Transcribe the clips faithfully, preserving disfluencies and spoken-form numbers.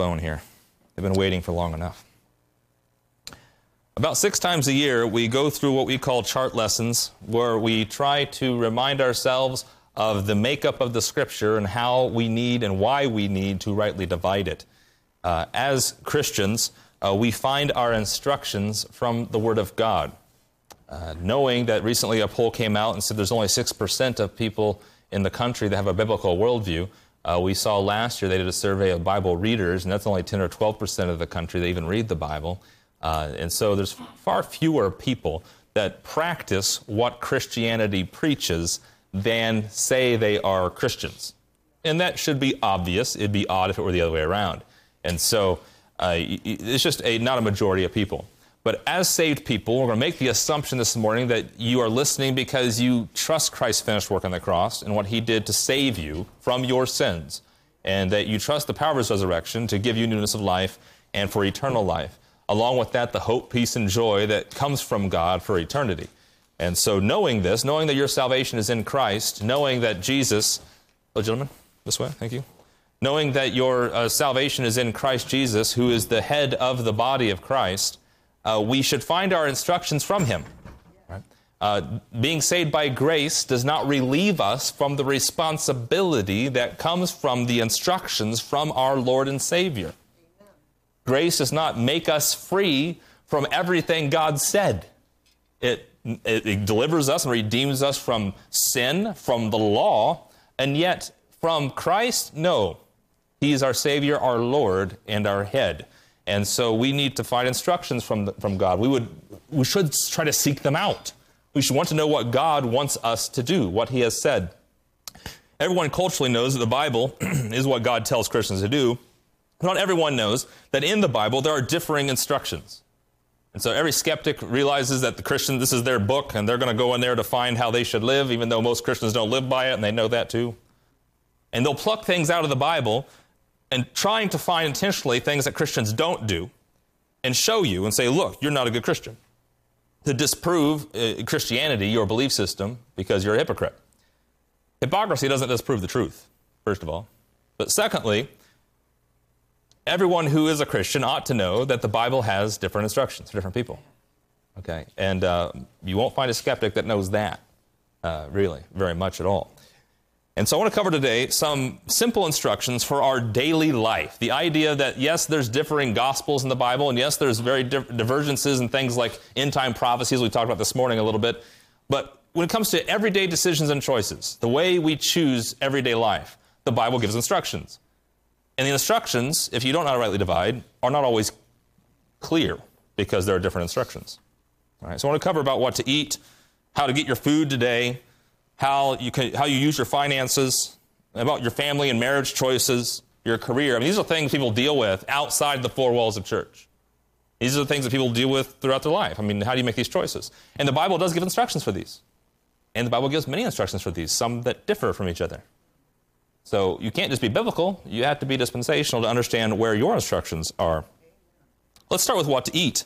phone here. They've been waiting for long enough. About six times a year, we go through what we call chart lessons, where we try to remind ourselves of the makeup of the Scripture and how we need and why we need to rightly divide it. Uh, as Christians, uh, we find our instructions from the Word of God. Uh, knowing that recently a poll came out and said there's only six percent of people in the country that have a biblical worldview. Uh, we saw last year they did a survey of Bible readers, and that's only ten or twelve percent of the country that even read the Bible. Uh, and so there's far fewer people that practice what Christianity preaches than say they are Christians. And that should be obvious. It'd be odd if it were the other way around. And so uh, it's just a, not a majority of people. But as saved people, we're going to make the assumption this morning that you are listening because you trust Christ's finished work on the cross and what He did to save you from your sins, and that you trust the power of His resurrection to give you newness of life and for eternal life. Along with that, the hope, peace, and joy that comes from God for eternity. And so knowing this, knowing that your salvation is in Christ, knowing that Jesus, oh, gentlemen, this way, thank you. Knowing that your uh, salvation is in Christ Jesus, who is the head of the body of Christ, uh, we should find our instructions from Him. Right? Uh, being saved by grace does not relieve us from the responsibility that comes from the instructions from our Lord and Savior. Grace does not make us free from everything God said. It, it, it delivers us and redeems us from sin, from the law, and yet from Christ, no. He's our Savior, our Lord, and our head. And so we need to find instructions from, the, from God. We, would, we should try to seek them out. We should want to know what God wants us to do, what He has said. Everyone culturally knows that the Bible is what God tells Christians to do. Not everyone knows that in the Bible there are differing instructions. And so every skeptic realizes that the Christian, this is their book, and they're going to go in there to find how they should live, even though most Christians don't live by it, and they know that too. And they'll pluck things out of the Bible and trying to find intentionally things that Christians don't do and show you and say, look, you're not a good Christian. To disprove uh, Christianity, your belief system, because you're a hypocrite. Hypocrisy doesn't disprove the truth, first of all. But secondly, everyone who is a Christian ought to know that the Bible has different instructions for different people. Okay? And uh, you won't find a skeptic that knows that, uh, really, very much at all. And so I want to cover today some simple instructions for our daily life. The idea that, yes, there's differing gospels in the Bible, and yes, there's very di- divergences and things like end-time prophecies we talked about this morning a little bit. But when it comes to everyday decisions and choices, the way we choose everyday life, the Bible gives instructions. And the instructions, if you don't know how to rightly divide, are not always clear because there are different instructions. All right, so I want to cover about what to eat, how to get your food today, how you can, how you use your finances, about your family and marriage choices, your career. I mean, these are things people deal with outside the four walls of church. These are the things that people deal with throughout their life. I mean, how do you make these choices? And the Bible does give instructions for these. And the Bible gives many instructions for these, some that differ from each other. So you can't just be biblical. You have to be dispensational to understand where your instructions are. Let's start with what to eat.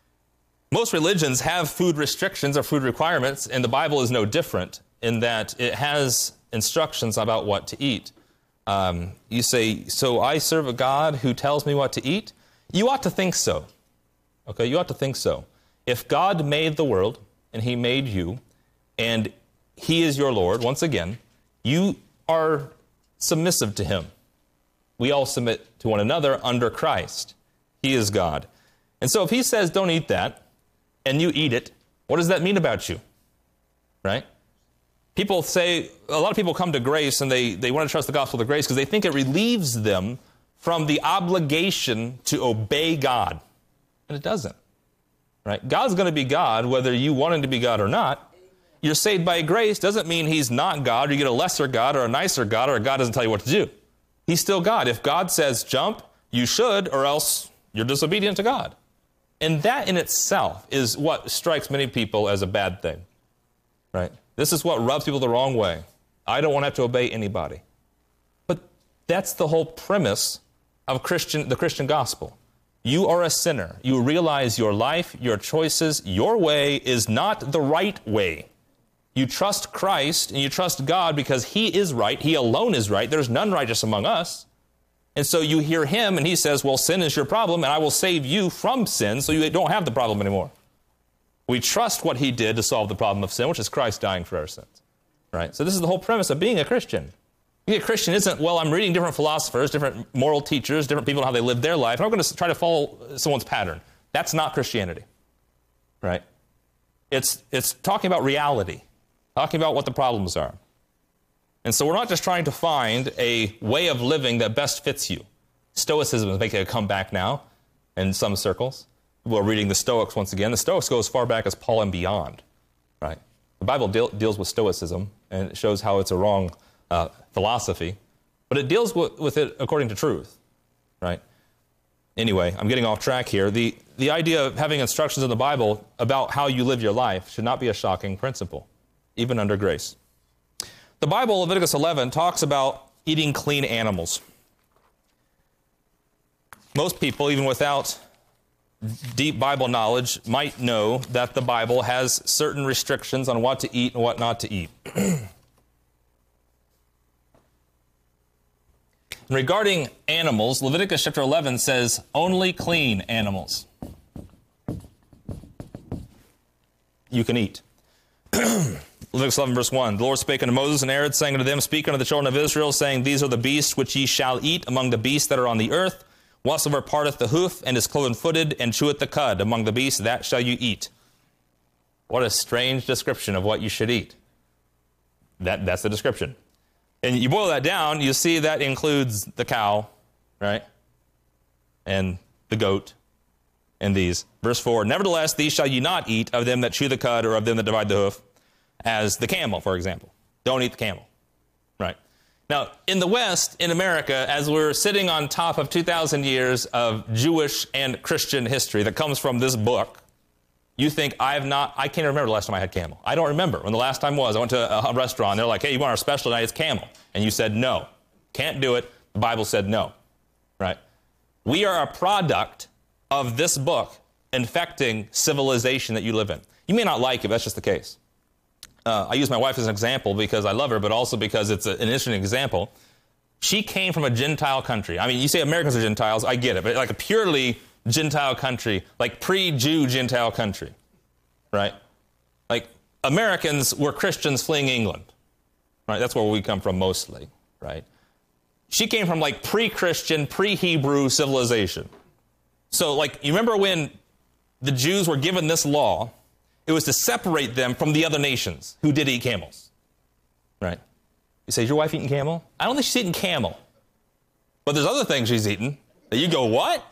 Most religions have food restrictions or food requirements, and the Bible is no different in that it has instructions about what to eat. Um, you say, so I serve a God who tells me what to eat? You ought to think so. Okay, you ought to think so. If God made the world, and He made you, and He is your Lord, once again, you are submissive to Him. We all submit to one another under Christ. He is God. And so if He says don't eat that, and you eat it, what does that mean about you? Right? People say, a lot of people come to grace and they, they want to trust the gospel of grace because they think it relieves them from the obligation to obey God. And it doesn't. Right? God's going to be God whether you want Him to be God or not. You're saved by grace doesn't mean He's not God, or you get a lesser God or a nicer God, or God doesn't tell you what to do. He's still God. If God says jump, you should, or else you're disobedient to God. And that in itself is what strikes many people as a bad thing. Right? This is what rubs people the wrong way. I don't want to have to obey anybody. But that's the whole premise of Christian, the Christian gospel. You are a sinner. You realize your life, your choices, your way is not the right way. You trust Christ and you trust God because He is right. He alone is right. There's none righteous among us. And so you hear him, and he says, well, sin is your problem, and I will save you from sin so you don't have the problem anymore. We trust what he did to solve the problem of sin, which is Christ dying for our sins. Right? So this is the whole premise of being a Christian. Being a Christian isn't, well, I'm reading different philosophers, different moral teachers, different people and how they live their life, and I'm going to try to follow someone's pattern. That's not Christianity. Right? It's, it's talking about reality, talking about what the problems are. And so we're not just trying to find a way of living that best fits you. Stoicism is making a comeback now in some circles. People are reading the Stoics once again. The Stoics go as far back as Paul and beyond. Right? The Bible deal, deals with Stoicism, and it shows how it's a wrong uh, philosophy. But it deals with, with it according to truth. Right? Anyway, I'm getting off track here. The, the idea of having instructions in the Bible about how you live your life should not be a shocking principle, even under grace. The Bible, Leviticus eleven, talks about eating clean animals. Most people, even without deep Bible knowledge, might know that the Bible has certain restrictions on what to eat and what not to eat. Regarding animals, Leviticus chapter eleven says only clean animals you can eat. Leviticus eleven, verse one, the Lord spake unto Moses and Aaron, saying unto them, speak unto the children of Israel, saying, these are the beasts which ye shall eat among the beasts that are on the earth. Whatsoever parteth the hoof, and is cloven-footed, and cheweth the cud among the beasts, that shall you eat. What a strange description of what you should eat. That, that's the description. And you boil that down, you see that includes the cow, right? And the goat, and these. Verse four, nevertheless, these shall ye not eat of them that chew the cud, or of them that divide the hoof, as the camel, for example. Don't eat the camel, right? Now, in the West, in America, as we're sitting on top of two thousand years of Jewish and Christian history that comes from this book, you think, I have not, I can't remember the last time I had camel. I don't remember when the last time was. I went to a restaurant, they're like, hey, you want our special tonight? It's camel. And you said, no, can't do it. The Bible said no, right? We are a product of this book infecting civilization that you live in. You may not like it, but that's just the case. Uh, I use my wife as an example because I love her, but also because it's a, an interesting example. She came from a Gentile country. I mean, you say Americans are Gentiles, I get it, but like a purely Gentile country, like pre-Jew Gentile country, right? Like Americans were Christians fleeing England, right? That's where we come from mostly, right? She came from like pre-Christian, pre-Hebrew civilization. So like, you remember when the Jews were given this law, it was to separate them from the other nations who did eat camels, right? You say, is your wife eating camel? I don't think she's eating camel. But there's other things she's eating that you go, what?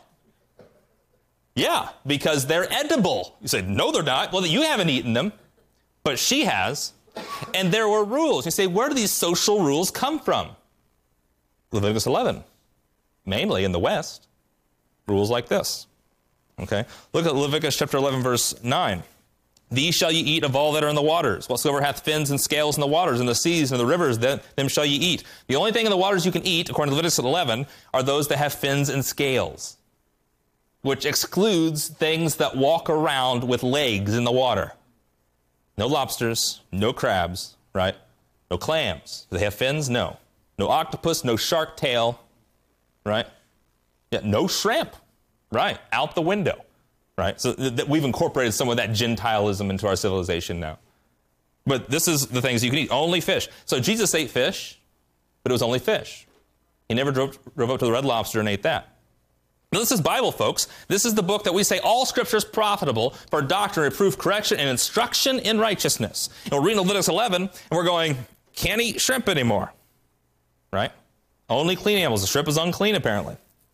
Yeah, because they're edible. You say, no, they're not. Well, you haven't eaten them, but she has. And there were rules. You say, where do these social rules come from? Leviticus eleven, mainly in the West, rules like this. Okay, look at Leviticus chapter eleven, verse nine. These shall ye eat of all that are in the waters. Whatsoever hath fins and scales in the waters, and the seas and the rivers, them, them shall ye eat. The only thing in the waters you can eat, according to Leviticus eleven, are those that have fins and scales, which excludes things that walk around with legs in the water. No lobsters, no crabs, right? No clams. Do they have fins? No. No octopus, no shark tail, right? Yeah, no shrimp, right? Out the window. Right? So th- th- we've incorporated some of that Gentilism into our civilization now. But this is the things you can eat. Only fish. So Jesus ate fish, but it was only fish. He never drove, drove up to the Red Lobster and ate that. Now, this is Bible, folks. This is the book that we say all Scripture is profitable for doctrine, reproof, correction, and instruction in righteousness. And we're reading Leviticus eleven, and we're going, can't eat shrimp anymore. Right? Only clean animals. The shrimp is unclean, apparently.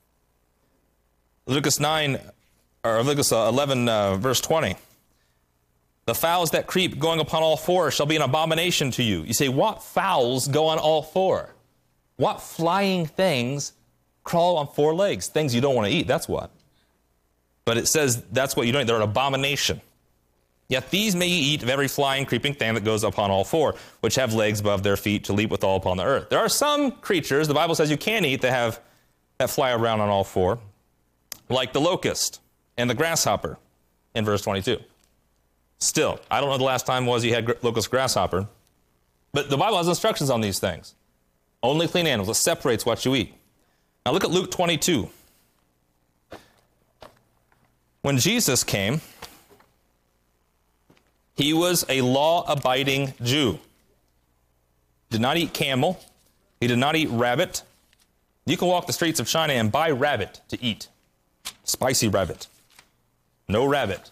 Leviticus nine... or Leviticus eleven, uh, verse twenty. The fowls that creep going upon all four shall be an abomination to you. You say, what fowls go on all four? What flying things crawl on four legs? Things you don't want to eat, that's what. But it says that's what you don't eat. They're an abomination. Yet these may ye eat of every flying, creeping thing that goes upon all four, which have legs above their feet to leap withal upon the earth. There are some creatures, the Bible says you can eat, that have that fly around on all four, like the locust and the grasshopper in verse twenty-two. Still, I don't know the last time was you had locust, grasshopper, but the Bible has instructions on these things. Only clean animals. It separates what you eat. Now look at Luke twenty-two. When Jesus came, he was a law-abiding Jew. Did not eat camel. He did not eat rabbit. You can walk the streets of China and buy rabbit to eat. Spicy rabbit. No rabbit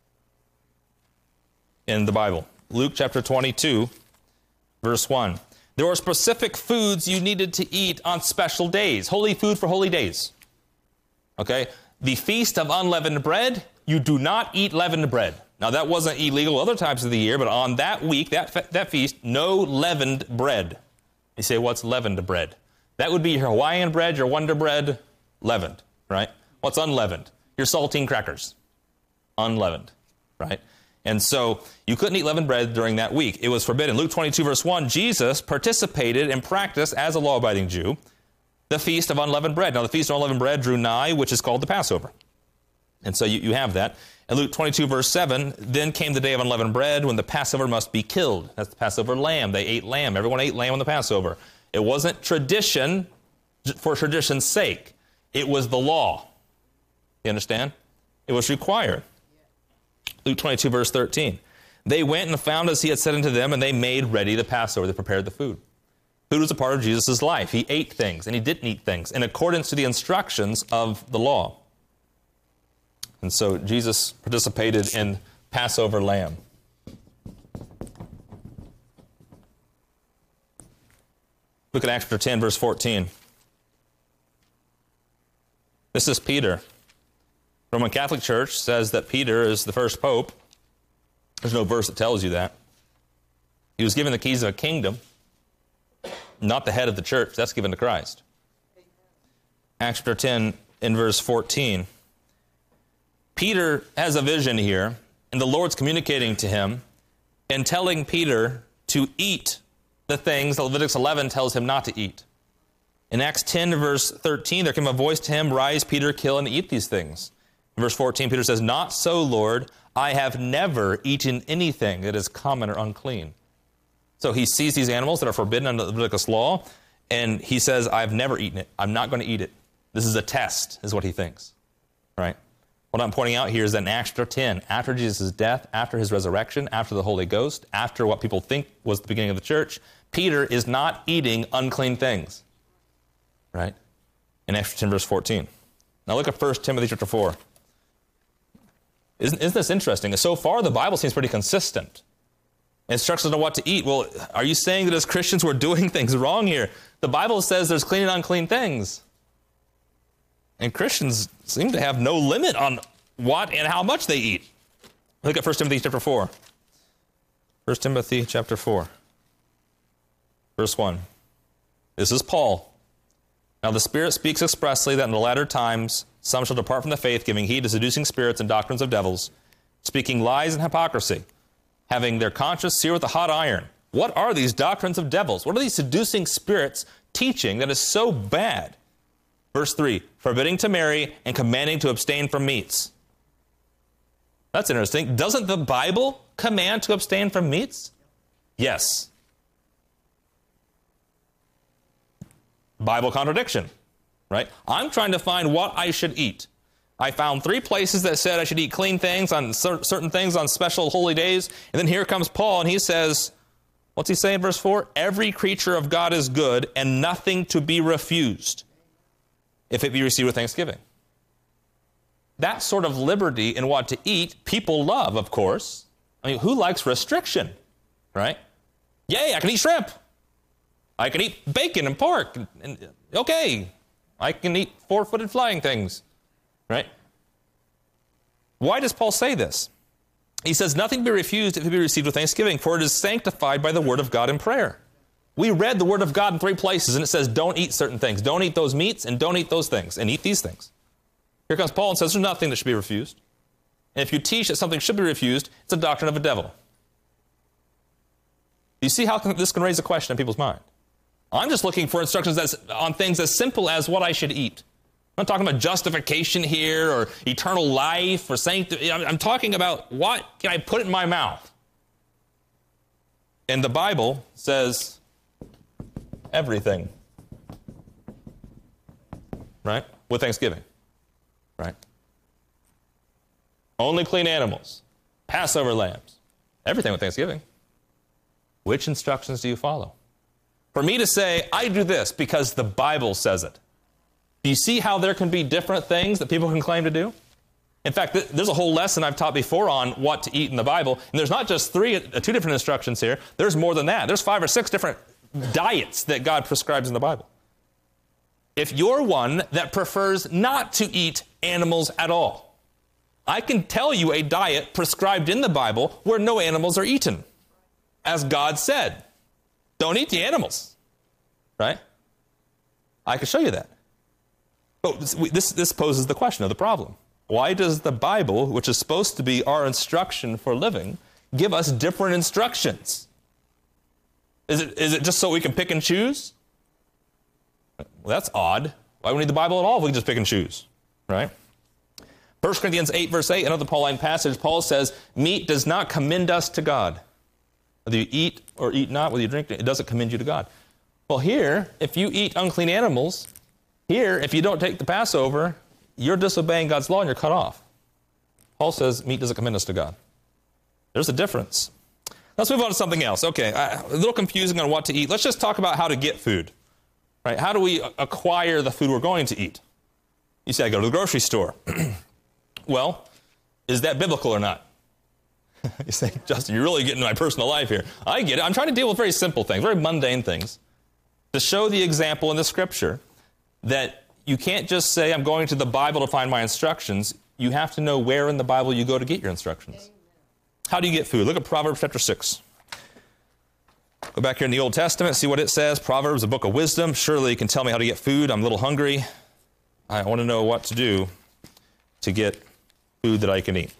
in the Bible. Luke chapter twenty-two, verse one. There were specific foods you needed to eat on special days. Holy food for holy days. Okay? The Feast of Unleavened Bread, you do not eat leavened bread. Now, that wasn't illegal other times of the year, but on that week, that, fe- that feast, no leavened bread. You say, what's leavened bread? That would be your Hawaiian bread, your Wonder Bread, leavened, right? What's unleavened? Your saltine crackers, unleavened, right? And so you couldn't eat leavened bread during that week. It was forbidden. Luke twenty-two, verse one, Jesus participated and practiced as a law-abiding Jew the Feast of Unleavened Bread. Now, the Feast of Unleavened Bread drew nigh, which is called the Passover. And so you, you have that. In Luke twenty-two, verse seven, then came the day of unleavened bread when the Passover must be killed. That's the Passover lamb. They ate lamb. Everyone ate lamb on the Passover. It wasn't tradition for tradition's sake. It was the law. You understand? It was required. Luke twenty-two, verse thirteen. They went and found as he had said unto them, and they made ready the Passover. They prepared the food. Food was a part of Jesus' life. He ate things, and he didn't eat things in accordance to the instructions of the law. And so Jesus participated in Passover lamb. Look at Acts chapter ten, verse fourteen. This is Peter. The Roman Catholic Church says that Peter is the first pope. There's no verse that tells you that. He was given the keys of a kingdom, not the head of the church. That's given to Christ. Acts chapter ten, in verse fourteen. Peter has a vision here, and the Lord's communicating to him and telling Peter to eat the things that Leviticus eleven tells him not to eat. In Acts ten, verse thirteen, there came a voice to him, rise, Peter, kill and eat these things. In verse fourteen, Peter says, not so, Lord, I have never eaten anything that is common or unclean. So he sees these animals that are forbidden under the Leviticus law, and he says, I've never eaten it. I'm not going to eat it. This is a test, is what he thinks. Right? What I'm pointing out here is that in Acts chapter ten, after Jesus' death, after his resurrection, after the Holy Ghost, after what people think was the beginning of the church, Peter is not eating unclean things. Right? In Acts ten, verse fourteen. Now look at First Timothy chapter four. Isn't, isn't this interesting? So far, the Bible seems pretty consistent. Instructions on what to eat. Well, are you saying that as Christians we're doing things wrong here? The Bible says there's clean and unclean things. And Christians seem to have no limit on what and how much they eat. Look at First Timothy chapter four. First Timothy chapter four. Verse one. This is Paul. Now the Spirit speaks expressly that in the latter times some shall depart from the faith, giving heed to seducing spirits and doctrines of devils, speaking lies and hypocrisy, having their conscience seared with a hot iron. What are these doctrines of devils? What are these seducing spirits teaching that is so bad? Verse three, forbidding to marry and commanding to abstain from meats. That's interesting. Doesn't the Bible command to abstain from meats? Yes. Bible contradiction, right? I'm trying to find what I should eat. I found three places that said I should eat clean things on cer- certain things on special holy days. And then here comes Paul and he says, what's he say in verse four? Every creature of God is good and nothing to be refused if it be received with thanksgiving. That sort of liberty in what to eat, people love, of course. I mean, who likes restriction, right? Yay, I can eat shrimp. I can eat bacon and pork. And, and, okay, I can eat four-footed flying things, right? Why does Paul say this? He says, nothing be refused if it be received with thanksgiving, for it is sanctified by the word of God in prayer. We read the word of God in three places, and it says, don't eat certain things. Don't eat those meats, and don't eat those things, and eat these things. Here comes Paul and says, there's nothing that should be refused. And if you teach that something should be refused, it's a doctrine of a devil. You see how this can raise a question in people's mind? I'm just looking for instructions that's on things as simple as what I should eat. I'm not talking about justification here or eternal life or sanctity. I'm talking about what can I put in my mouth? And the Bible says everything. right? With Thanksgiving, right? Only clean animals, Passover lambs, everything with Thanksgiving. Which instructions do you follow? For me to say, I do this because the Bible says it. Do you see how there can be different things that people can claim to do? In fact, th- there's a whole lesson I've taught before on what to eat in the Bible. And there's not just three, uh, two different instructions here. There's more than that. There's five or six different diets that God prescribes in the Bible. If you're one that prefers not to eat animals at all, I can tell you a diet prescribed in the Bible where no animals are eaten. As God said, don't eat the animals, right? I can show you that. But this, this poses the question of the problem. Why does the Bible, which is supposed to be our instruction for living, give us different instructions? Is it, is it just so we can pick and choose? Well, that's odd. Why do we need the Bible at all if we can just pick and choose, right? First Corinthians eight, verse eight, another Pauline passage, Paul says, meat does not commend us to God. Whether you eat or eat not, whether you drink, it doesn't commend you to God. Well, here, if you eat unclean animals, here, if you don't take the Passover, you're disobeying God's law and you're cut off. Paul says meat doesn't commend us to God. There's a difference. Let's move on to something else. Okay, a little confusing on what to eat. Let's just talk about how to get food. Right? How do we acquire the food we're going to eat? You say, I go to the grocery store. Well, is that biblical or not? You say, Justin, you're really getting into my personal life here. I get it. I'm trying to deal with very simple things, very mundane things, to show the example in the Scripture that you can't just say, I'm going to the Bible to find my instructions. You have to know where in the Bible you go to get your instructions. How do you get food? Look at Proverbs chapter six. Go back here in the Old Testament, see what it says. Proverbs, a book of wisdom. Surely you can tell me how to get food. I'm a little hungry. I want to know what to do to get food that I can eat.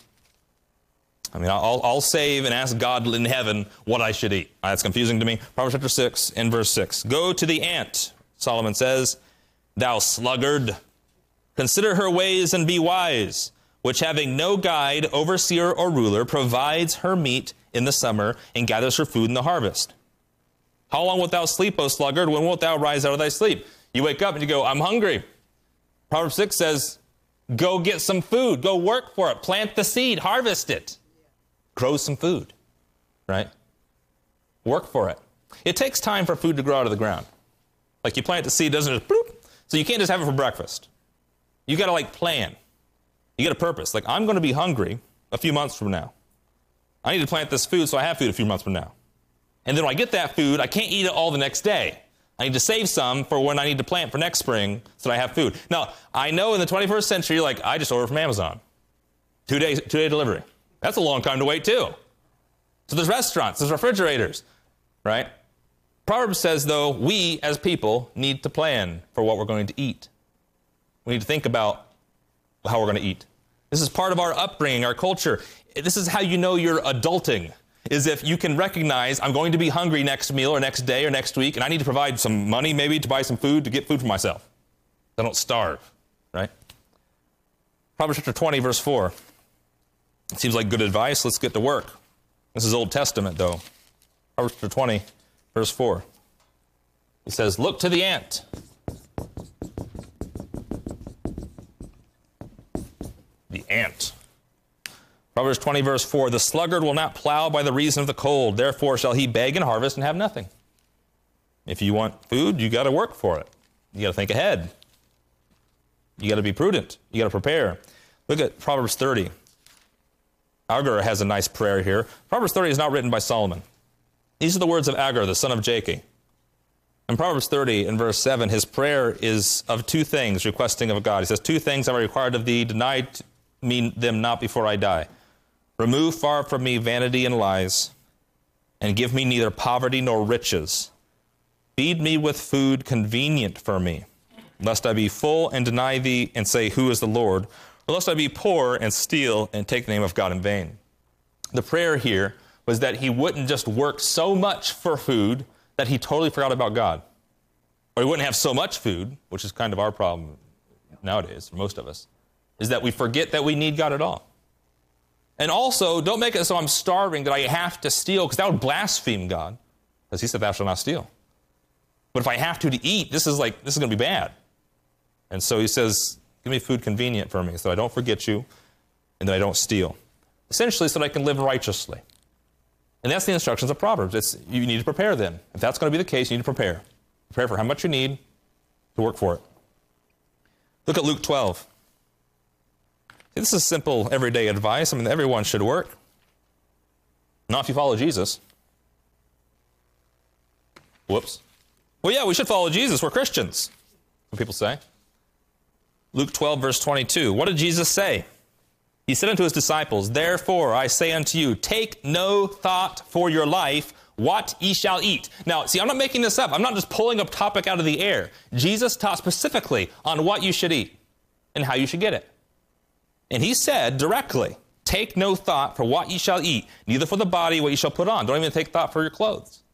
I mean, I'll, I'll save and ask God in heaven what I should eat. That's confusing to me. Proverbs chapter six and verse six. Go to the ant, Solomon says, thou sluggard, consider her ways and be wise, which having no guide, overseer, or ruler, provides her meat in the summer and gathers her food in the harvest. How long wilt thou sleep, O sluggard? When wilt thou rise out of thy sleep? You wake up and you go, I'm hungry. Proverbs six says, go get some food. Go work for it. Plant the seed. Harvest it. Grow some food, right? Work for it. It takes time for food to grow out of the ground. Like you plant the seed, doesn't just bloop. So you can't just have it for breakfast. You got to like plan. You got a purpose. Like I'm going to be hungry a few months from now. I need to plant this food so I have food a few months from now. And then when I get that food, I can't eat it all the next day. I need to save some for when I need to plant for next spring so that I have food. Now, I know in the twenty-first century, like I just order from Amazon. Two days, two-day delivery. That's a long time to wait too. So there's restaurants, there's refrigerators, right? Proverbs says, though, we as people need to plan for what we're going to eat. We need to think about how we're going to eat. This is part of our upbringing, our culture. This is how you know you're adulting, is if you can recognize I'm going to be hungry next meal or next day or next week, and I need to provide some money maybe to buy some food, to get food for myself. I don't starve, right? Proverbs chapter twenty, verse four. It seems like good advice. Let's get to work. This is Old Testament, though. Proverbs chapter twenty, verse four. It says, look to the ant. The ant. Proverbs twenty, verse four. The sluggard will not plow by the reason of the cold. Therefore shall he beg and harvest and have nothing. If you want food, you got to work for it. You got to think ahead. You got to be prudent. You got to prepare. Look at Proverbs thirty. Agur has a nice prayer here. Proverbs thirty is not written by Solomon. These are the words of Agur, the son of Jakeh. In Proverbs thirty, in verse seven, his prayer is of two things, requesting of God. He says, two things I required of thee, deny me them not before I die. Remove far from me vanity and lies, and give me neither poverty nor riches. Feed me with food convenient for me, lest I be full and deny thee and say, who is the Lord? Or lest I be poor and steal and take the name of God in vain. The prayer here was that he wouldn't just work so much for food that he totally forgot about God. Or he wouldn't have so much food, which is kind of our problem nowadays, for most of us, is that we forget that we need God at all. And also, don't make it so I'm starving that I have to steal, because that would blaspheme God, because he said, thou shalt not steal. But if I have to to eat, this is like, this is going to be bad. And so he says, give me food convenient for me so I don't forget you and that I don't steal. Essentially, so that I can live righteously. And that's the instructions of Proverbs. It's, you need to prepare then. If that's going to be the case, you need to prepare. Prepare for how much you need to work for it. Look at Luke twelve. This is simple, everyday advice. I mean, everyone should work. Not if you follow Jesus. Whoops. Well, yeah, we should follow Jesus. We're Christians. What people say. Luke twelve, verse twenty-two. What did Jesus say? He said unto his disciples, therefore I say unto you, take no thought for your life, what ye shall eat. Now, see, I'm not making this up. I'm not just pulling a topic out of the air. Jesus taught specifically on what you should eat and how you should get it. And he said directly, take no thought for what ye shall eat, neither for the body what ye shall put on. Don't even take thought for your clothes.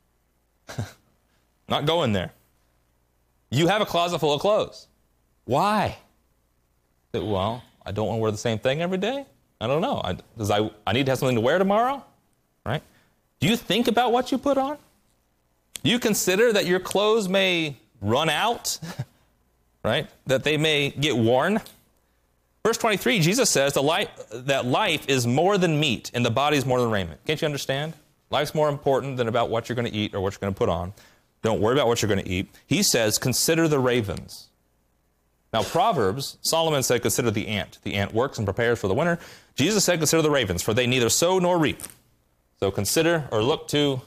Not going there. You have a closet full of clothes. Why? Well, I don't want to wear the same thing every day. I don't know. I, does I, I need to have something to wear tomorrow? Right? Do you think about what you put on? Do you consider that your clothes may run out? Right? That they may get worn? Verse twenty-three, Jesus says the life, that life is more than meat and the body is more than raiment. Can't you understand? Life's more important than about what you're going to eat or what you're going to put on. Don't worry about what you're going to eat. He says, consider the ravens. Now, Proverbs, Solomon said, consider the ant. The ant works and prepares for the winter. Jesus said, consider the ravens, for they neither sow nor reap. So consider or look to,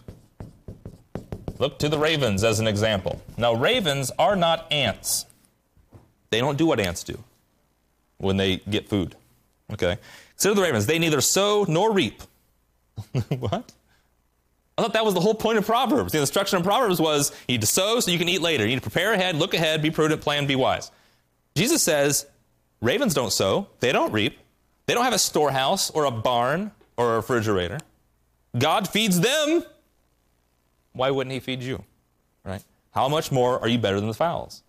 look to the ravens as an example. Now, ravens are not ants. They don't do what ants do when they get food. Okay? Consider the ravens. They neither sow nor reap. What? I thought that was the whole point of Proverbs. The instruction of Proverbs was, you need to sow so you can eat later. You need to prepare ahead, look ahead, be prudent, plan, be wise. Jesus says, ravens don't sow, they don't reap, they don't have a storehouse or a barn or a refrigerator. God feeds them. Why wouldn't he feed you? Right? How much more are you better than the fowls?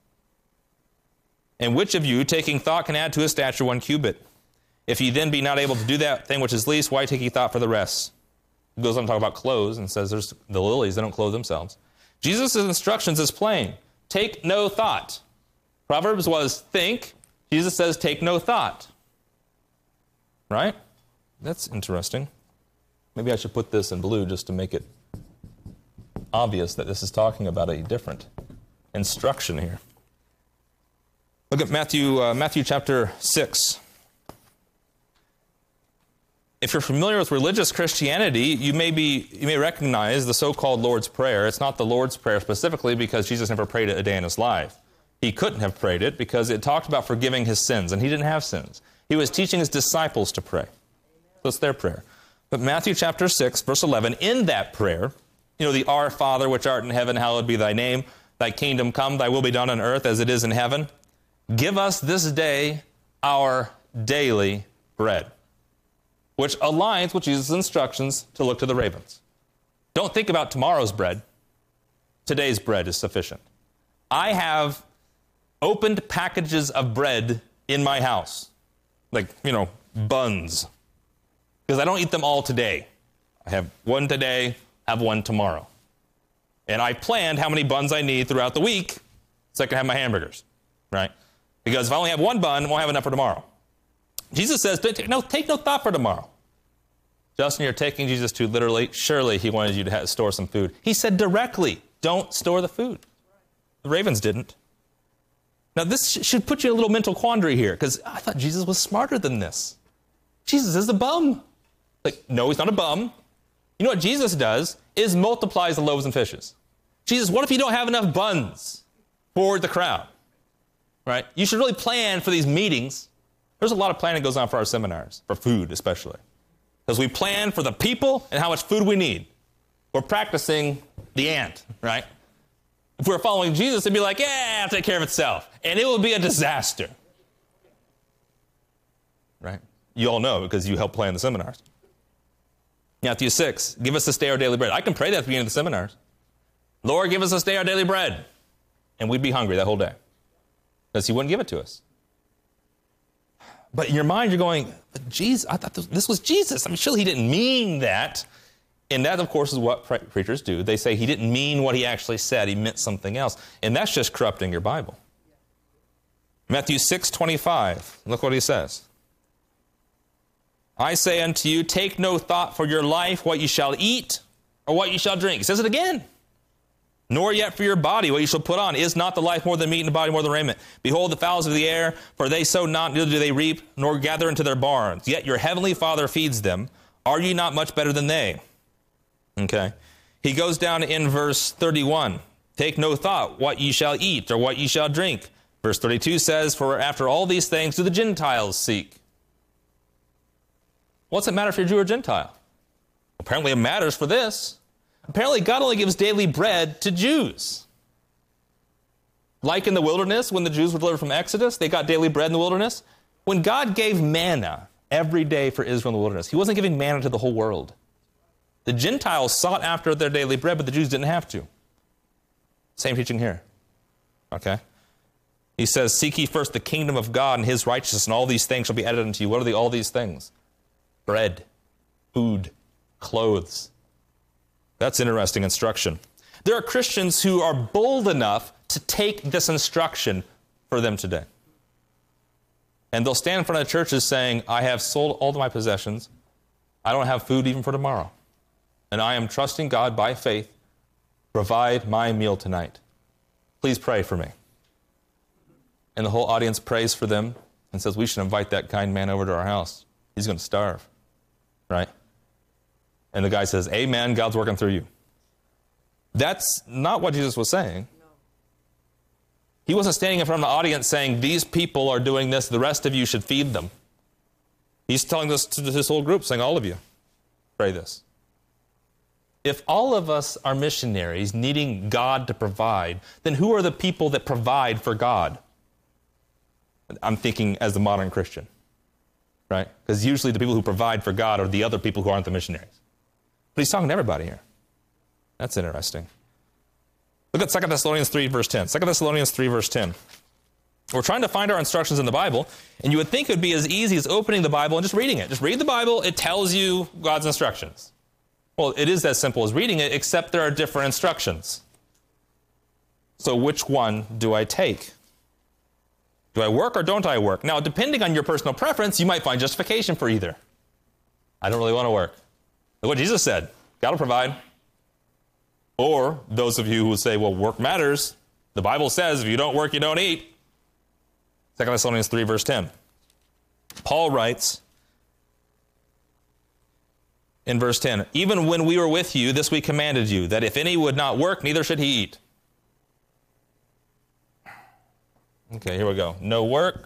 And which of you, taking thought, can add to his stature one cubit? If ye then be not able to do that thing which is least, why take ye thought for the rest? He goes on to talk about clothes and says there's the lilies, they don't clothe themselves. Jesus' instructions is plain. Take no thought. Proverbs was think. Jesus says take no thought. Right? That's interesting. Maybe I should put this in blue just to make it obvious that this is talking about a different instruction here. Look at Matthew, uh, Matthew chapter six. If you're familiar with religious Christianity, you may be you may recognize the so-called Lord's Prayer. It's not the Lord's Prayer specifically because Jesus never prayed it a day in his life. He couldn't have prayed it because it talked about forgiving his sins, and he didn't have sins. He was teaching his disciples to pray. So it's their prayer. But Matthew chapter six, verse eleven, in that prayer, you know, the Our Father which art in heaven, hallowed be thy name. Thy kingdom come, thy will be done on earth as it is in heaven. Give us this day our daily bread, which aligns with Jesus' instructions to look to the ravens. Don't think about tomorrow's bread. Today's bread is sufficient. I have opened packages of bread in my house, like, you know, buns, because I don't eat them all today. I have one today, have one tomorrow. And I planned how many buns I need throughout the week so I can have my hamburgers, right? Because if I only have one bun, I won't have enough for tomorrow. Jesus says, no, take no thought for tomorrow. Justin, you're taking Jesus too literally. Surely he wanted you to have, store some food. He said directly, don't store the food. The ravens didn't. Now, this sh- should put you in a little mental quandary here, because I thought Jesus was smarter than this. Jesus is a bum. Like, no, he's not a bum. You know what Jesus does is multiplies the loaves and fishes. Jesus, what if you don't have enough buns for the crowd? Right? You should really plan for these meetings. There's a lot of planning that goes on for our seminars, for food especially. Because we plan for the people and how much food we need. We're practicing the ant, right? If we were following Jesus, it'd be like, yeah, it'll take care of itself. And it will be a disaster. Right? You all know because you help plan the seminars. Matthew six, give us this day our daily bread. I can pray that at the beginning of the seminars. Lord, give us this day our daily bread. And we'd be hungry that whole day. Because he wouldn't give it to us. But in your mind, you're going, but Jesus, I thought this was Jesus. I mean, surely he didn't mean that. And that, of course, is what pre- preachers do. They say he didn't mean what he actually said. He meant something else. And that's just corrupting your Bible. Matthew six twenty-five. Look what he says. I say unto you, take no thought for your life, what you shall eat or what you shall drink. He says it again. Nor yet for your body, what you shall put on. Is not the life more than meat, and the body more than raiment? Behold the fowls of the air, for they sow not, neither do they reap, nor gather into their barns. Yet your heavenly Father feeds them. Are you not much better than they? Okay. He goes down in verse thirty-one. Take no thought what ye shall eat or what ye shall drink. Verse thirty-two says, for after all these things do the Gentiles seek. What's it matter if you're Jew or Gentile? Apparently it matters for this. Apparently God only gives daily bread to Jews. Like in the wilderness, when the Jews were delivered from Exodus, they got daily bread in the wilderness. When God gave manna every day for Israel in the wilderness, he wasn't giving manna to the whole world. The Gentiles sought after their daily bread, but the Jews didn't have to. Same teaching here. Okay? He says, seek ye first the kingdom of God and his righteousness, and all these things shall be added unto you. What are the all these things? Bread, food, clothes. That's interesting instruction. There are Christians who are bold enough to take this instruction for them today. And they'll stand in front of churches saying, I have sold all of my possessions. I don't have food even for tomorrow. And I am trusting God by faith. Provide my meal tonight. Please pray for me. And the whole audience prays for them and says, we should invite that kind man over to our house. He's going to starve. Right? And the guy says, amen, God's working through you. That's not what Jesus was saying. No. He wasn't standing in front of the audience saying, these people are doing this, the rest of you should feed them. He's telling this to this whole group, saying, all of you, pray this. If all of us are missionaries needing God to provide, then who are the people that provide for God? I'm thinking as the modern Christian, right? Because usually the people who provide for God are the other people who aren't the missionaries. But he's talking to everybody here. That's interesting. Look at Second Thessalonians three, verse ten. Second Thessalonians three, verse ten. We're trying to find our instructions in the Bible, and you would think it would be as easy as opening the Bible and just reading it. Just read the Bible, it tells you God's instructions. Well, it is as simple as reading it, except there are different instructions. So which one do I take? Do I work or don't I work? Now, depending on your personal preference, you might find justification for either. I don't really want to work. Look what Jesus said. God will provide. Or those of you who say, well, work matters. The Bible says if you don't work, you don't eat. Second Thessalonians three, verse ten. Paul writes in verse ten, even when we were with you, this we commanded you, that if any would not work, neither should he eat. Okay, here we go. No work,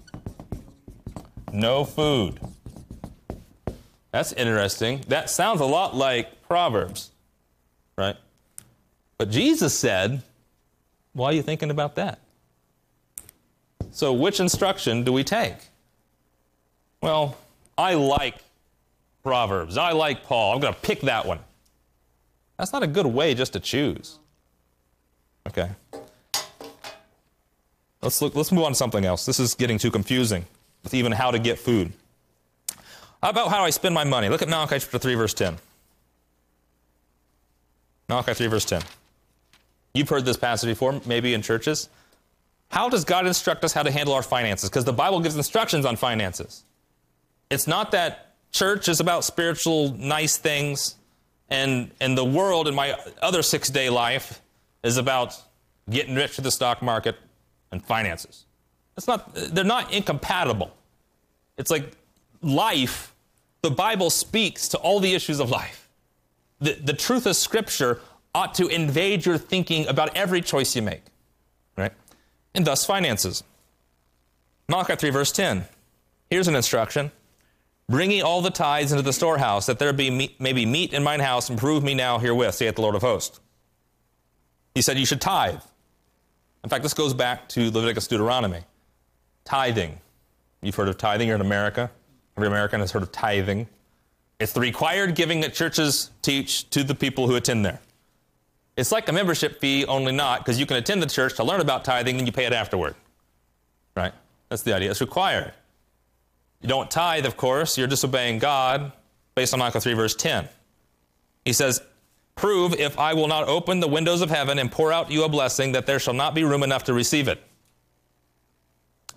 no food. That's interesting. That sounds a lot like Proverbs, right? But Jesus said, why are you thinking about that? So which instruction do we take? Well, I like Proverbs. I like Paul. I'm going to pick that one. That's not a good way just to choose. Okay. Let's look. Let's move on to something else. This is getting too confusing with even how to get food. How about how do I spend my money? Look at Malachi chapter three, verse ten. Malachi three, verse ten. You've heard this passage before, maybe in churches. How does God instruct us how to handle our finances? Because the Bible gives instructions on finances. It's not that church is about spiritual, nice things, and, and the world in my other six-day life is about getting rich through the stock market and finances. It's not, they're not incompatible. It's like life, the Bible speaks to all the issues of life. The, the truth of Scripture ought to invade your thinking about every choice you make, right? And thus finances. Malachi three, verse ten. Here's an instruction. Bring ye all the tithes into the storehouse, that there be meat, may be meat in mine house, and prove me now herewith, saith the Lord of hosts. He said you should tithe. In fact, this goes back to Leviticus, Deuteronomy. Tithing. You've heard of tithing here in America. Every American has heard of tithing. It's the required giving that churches teach to the people who attend there. It's like a membership fee, only not, because you can attend the church to learn about tithing and you pay it afterward. Right? That's the idea. It's required. You don't tithe, of course. You're disobeying God, based on Malachi three, verse ten. He says, prove if I will not open the windows of heaven and pour out you a blessing, that there shall not be room enough to receive it.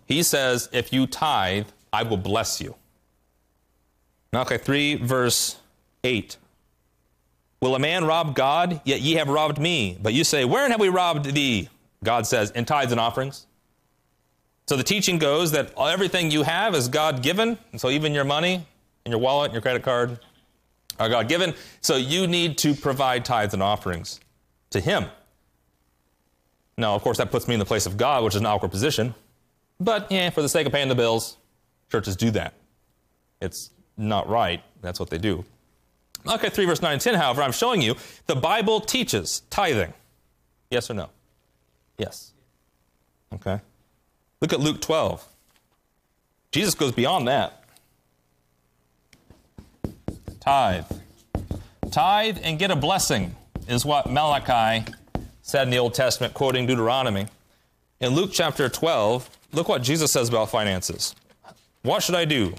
He says, if you tithe, I will bless you. Malachi three, verse eight. Will a man rob God? Yet ye have robbed me. But you say, wherein have we robbed thee? God says, in tithes and offerings. So the teaching goes that everything you have is God-given. And so even your money and your wallet and your credit card are God-given. So you need to provide tithes and offerings to him. Now, of course, that puts me in the place of God, which is an awkward position. But, yeah, for the sake of paying the bills, churches do that. It's not right. That's what they do. Malachi three, verse nine and ten, however, I'm showing you the Bible teaches tithing. Yes or no? Yes. Okay. Look at Luke twelve. Jesus goes beyond that. Tithe. Tithe and get a blessing is what Malachi said in the Old Testament, quoting Deuteronomy. In Luke chapter twelve, look what Jesus says about finances. What should I do?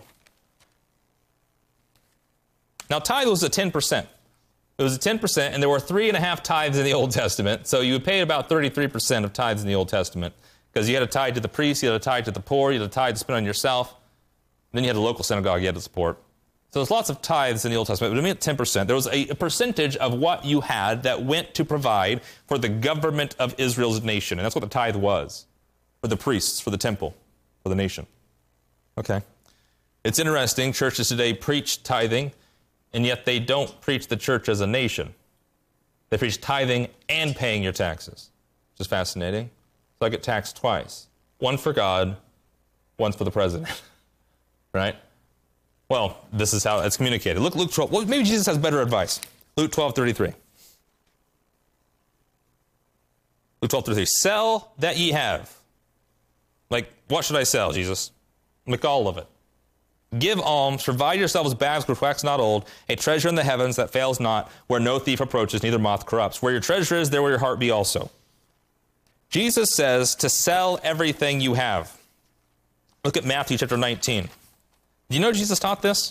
Now, tithe was at ten percent. It was at ten percent, and there were three and a half tithes in the Old Testament. So you paid about thirty-three percent of tithes in the Old Testament, because you had a tithe to the priest, you had a tithe to the poor, you had a tithe to spend on yourself. Then you had a local synagogue you had to support. So there's lots of tithes in the Old Testament, but I mean at ten percent. There was a, a percentage of what you had that went to provide for the government of Israel's nation. And that's what the tithe was, for the priests, for the temple, for the nation. Okay. It's interesting, churches today preach tithing, and yet they don't preach the church as a nation. They preach tithing and paying your taxes, which is fascinating. So I get taxed twice. One for God, one for the president. Right? Well, this is how it's communicated. Look, Luke twelve. Well, maybe Jesus has better advice. Luke twelve thirty-three. Luke twelve thirty-three. Sell that ye have. Like, what should I sell, Jesus? Like all of it. Give alms, provide yourselves bags which wax not old, a treasure in the heavens that fails not, where no thief approaches, neither moth corrupts. Where your treasure is, there will your heart be also. Jesus says to sell everything you have. Look at Matthew chapter nineteen. Do you know Jesus taught this?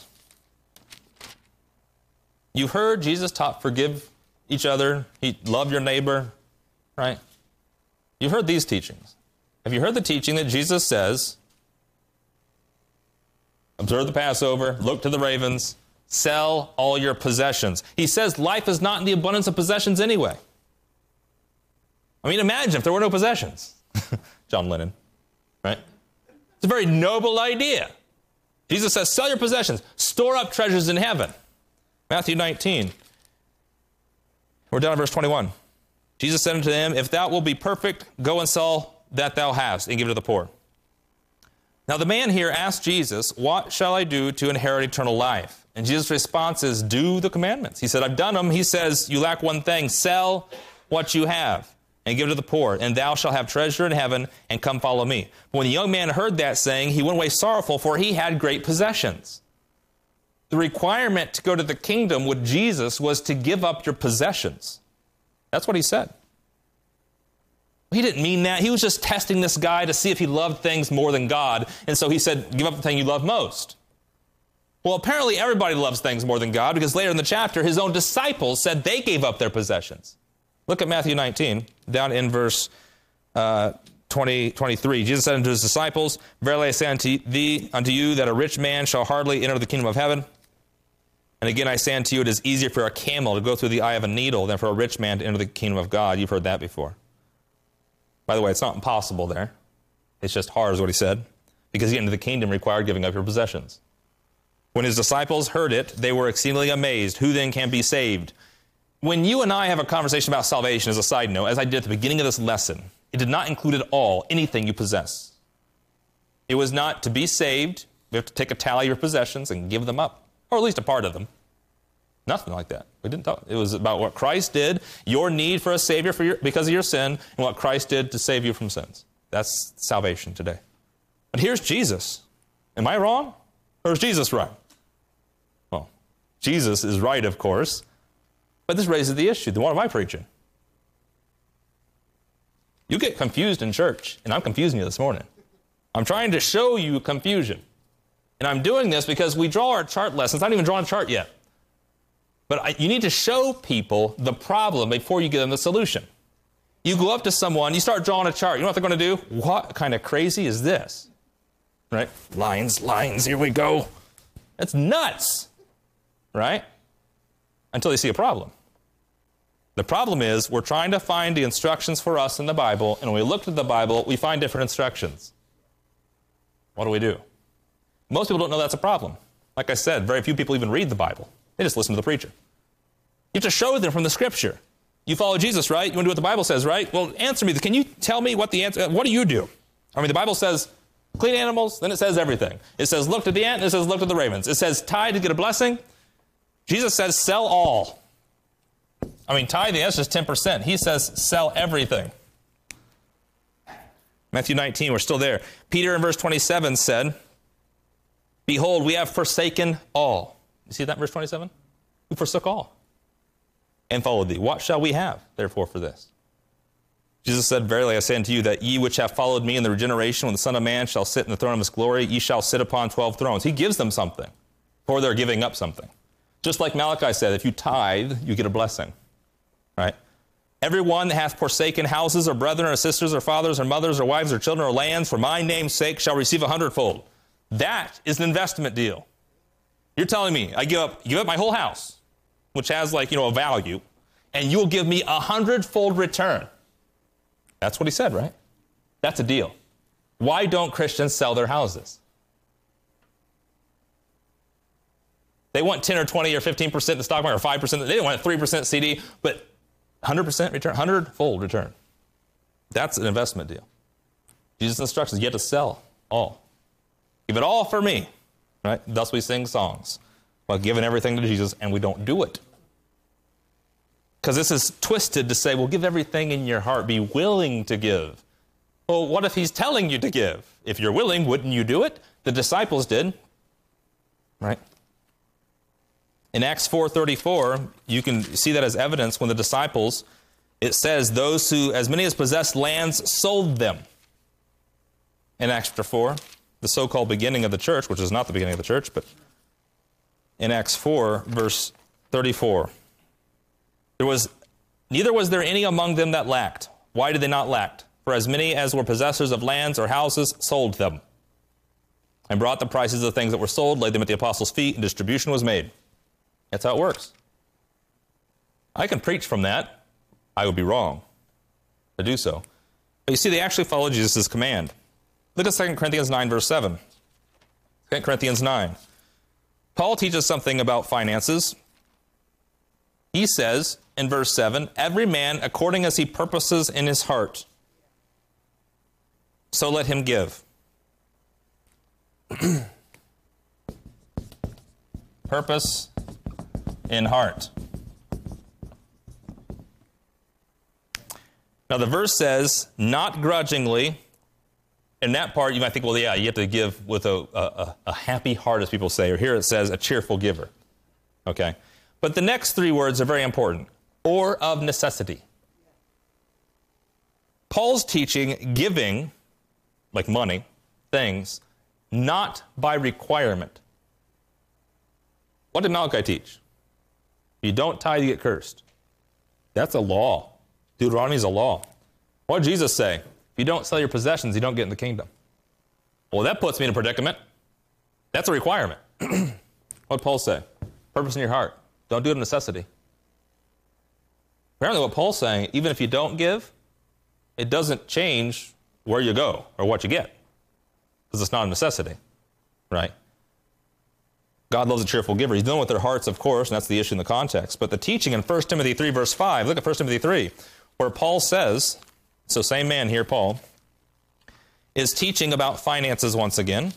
You've heard Jesus taught forgive each other, he, love your neighbor, right? You've heard these teachings. Have you heard the teaching that Jesus says, observe the Passover, look to the ravens, sell all your possessions? He says life is not in the abundance of possessions anyway. I mean, imagine if there were no possessions. John Lennon, right? It's a very noble idea. Jesus says, sell your possessions, store up treasures in heaven. Matthew nineteen. We're down at verse twenty-one. Jesus said unto him, if thou wilt be perfect, go and sell that thou hast, and give it to the poor. Now the man here asked Jesus, what shall I do to inherit eternal life? And Jesus' response is, do the commandments. He said, I've done them. He says, you lack one thing. Sell what you have and give it to the poor, and thou shalt have treasure in heaven, and come follow me. But when the young man heard that saying, he went away sorrowful, for he had great possessions. The requirement to go to the kingdom with Jesus was to give up your possessions. That's what he said. He didn't mean that. He was just testing this guy to see if he loved things more than God. And so he said, give up the thing you love most. Well, apparently everybody loves things more than God, because later in the chapter, his own disciples said they gave up their possessions. Look at Matthew nineteen, down in verse uh, twenty, twenty-three. Jesus said unto his disciples, verily I say unto thee, unto you, that a rich man shall hardly enter the kingdom of heaven. And again I say unto you, it is easier for a camel to go through the eye of a needle than for a rich man to enter the kingdom of God. You've heard that before. By the way, it's not impossible there. It's just hard, is what he said, because getting into the kingdom required giving up your possessions. When his disciples heard it, they were exceedingly amazed. Who then can be saved? When you and I have a conversation about salvation, as a side note, as I did at the beginning of this lesson, it did not include at all anything you possess. It was not to be saved. We have to take a tally of your possessions and give them up, or at least a part of them. Nothing like that. We didn't talk. It was about what Christ did, your need for a Savior for your, because of your sin, and what Christ did to save you from sins. That's salvation today. But here's Jesus. Am I wrong? Or is Jesus right? Well, Jesus is right, of course. But this raises the issue. Then what am I preaching? You get confused in church, and I'm confusing you this morning. I'm trying to show you confusion. And I'm doing this because we draw our chart lessons. I haven't even drawn a chart yet. But I, you need to show people the problem before you give them the solution. You go up to someone, you start drawing a chart. You know what they're going to do? What kind of crazy is this? right? Lines, lines, here we go. That's nuts, right? Until you see a problem. The problem is we're trying to find the instructions for us in the Bible, and when we look at the Bible, we find different instructions. What do we do? Most people don't know that's a problem. Like I said, very few people even read the Bible. They just listen to the preacher. You have to show them from the Scripture. You follow Jesus, right? You want to do what the Bible says, right? Well, answer me. Can you tell me what the answer? What do you do? I mean, the Bible says clean animals, then it says everything. It says look to the ant, and it says look to the ravens. It says tithe to get a blessing. Jesus says sell all. I mean, tithing, that's just ten percent. He says sell everything. Matthew nineteen, we're still there. Peter in verse twenty-seven said, behold, we have forsaken all. You see that in verse twenty-seven? We forsook all and followed thee. What shall we have, therefore, for this? Jesus said, verily I say unto you, that ye which have followed me in the regeneration, when the Son of Man shall sit in the throne of his glory, ye shall sit upon twelve thrones. He gives them something, for they're giving up something. Just like Malachi said, if you tithe, you get a blessing, right? Everyone that hath forsaken houses, or brethren, or sisters, or fathers, or mothers, or wives, or children, or lands, for my name's sake, shall receive a hundredfold. That is an investment deal. You're telling me, I give up, give up my whole house, which has like, you know, a value, and you'll give me a hundredfold return. That's what he said, right? That's a deal. Why don't Christians sell their houses? They want ten or twenty or fifteen percent in the stock market, or five percent. They don't want a three percent C D, but one hundred percent return, one hundred-fold return. That's an investment deal. Jesus' instructions, you have to sell all. Give it all for me, right? Thus we sing songs about giving everything to Jesus, and we don't do it. Because this is twisted to say, well, give everything in your heart. Be willing to give. Well, what if he's telling you to give? If you're willing, wouldn't you do it? The disciples did, right? In Acts four thirty-four, you can see that as evidence when the disciples, it says, those who, as many as possessed lands, sold them. In Acts chapter four, the so-called beginning of the church, which is not the beginning of the church, but in Acts four, verse thirty-four, there was, neither was there any among them that lacked. Why did they not lack? For as many as were possessors of lands or houses sold them, and brought the prices of the things that were sold, laid them at the apostles' feet, and distribution was made. That's how it works. I can preach from that. I would be wrong to do so. But you see, they actually follow Jesus' command. Look at Second Corinthians nine, verse seven. Second Corinthians nine. Paul teaches something about finances. He says in verse seven, every man according as he purposes in his heart, so let him give. Purpose in heart. Now the verse says, not grudgingly. In that part, you might think, well, yeah, you have to give with a, a, a happy heart, as people say. Or here it says, a cheerful giver. Okay? But the next three words are very important. Or of necessity. Paul's teaching giving, like money, things, not by requirement. What did Malachi teach? If you don't tithe, you get cursed. That's a law. Deuteronomy is a law. What did Jesus say? If you don't sell your possessions, you don't get in the kingdom. Well, that puts me in a predicament. That's a requirement. What did Paul say? Purpose in your heart. Don't do it of necessity. Apparently what Paul's saying, even if you don't give, it doesn't change where you go or what you get. Because it's not a necessity, right? God loves a cheerful giver. He's dealing with their hearts, of course, and that's the issue in the context. But the teaching in First Timothy three, verse five, look at First Timothy three, where Paul says, so same man here, Paul, is teaching about finances once again.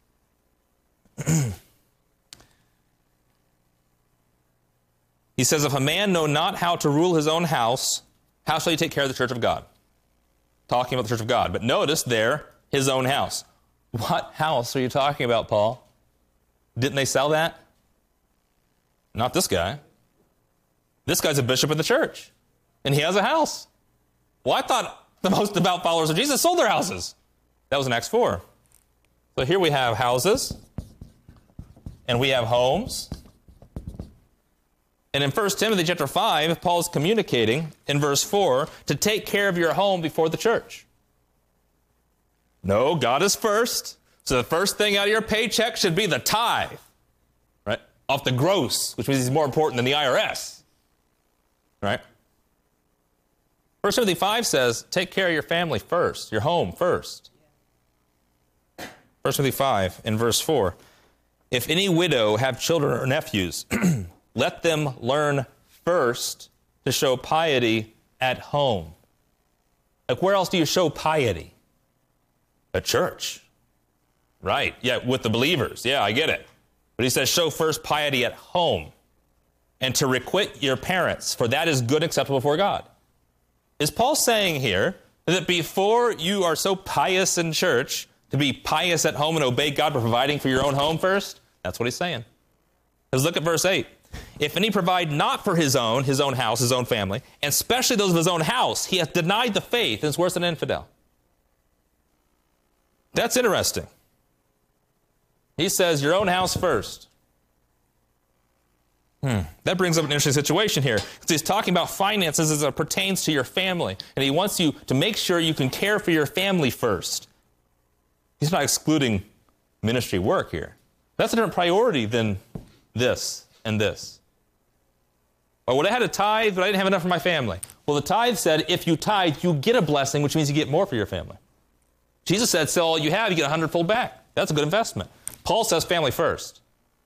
He says, if a man know not how to rule his own house, how shall he take care of the church of God? Talking about the church of God. But notice there, his own house. What house are you talking about, Paul? Didn't they sell that? Not this guy. This guy's a bishop of the church, and he has a house. Well, I thought the most devout followers of Jesus sold their houses. That was in Acts four. So here we have houses, and we have homes. And in First Timothy chapter five, Paul is communicating in verse four to take care of your home before the church. No, God is first. So the first thing out of your paycheck should be the tithe, right? Off the gross, which means it's more important than the I R S, right? First Timothy five says, take care of your family first, your home first. First Timothy five in verse four, if any widow have children or nephews, let them learn first to show piety at home. Like, where else do you show piety? At church. Right, yeah, with the believers. Yeah, I get it. But he says, show first piety at home, and to requite your parents, for that is good and acceptable before God. Is Paul saying here that before you are so pious in church, to be pious at home and obey God by providing for your own home first? That's what he's saying. Let's look at verse eight. If any provide not for his own, his own house, his own family, and especially those of his own house, he hath denied the faith and is worse than an infidel. That's interesting. He says, your own house first. Hmm. That brings up an interesting situation here. He's talking about finances as it pertains to your family. And he wants you to make sure you can care for your family first. He's not excluding ministry work here. That's a different priority than this and this. Or would I had a tithe, but I didn't have enough for my family? Well, the tithe said, if you tithe, you get a blessing, which means you get more for your family. Jesus said, sell all you have, you get a hundredfold back. That's a good investment. Paul says family first.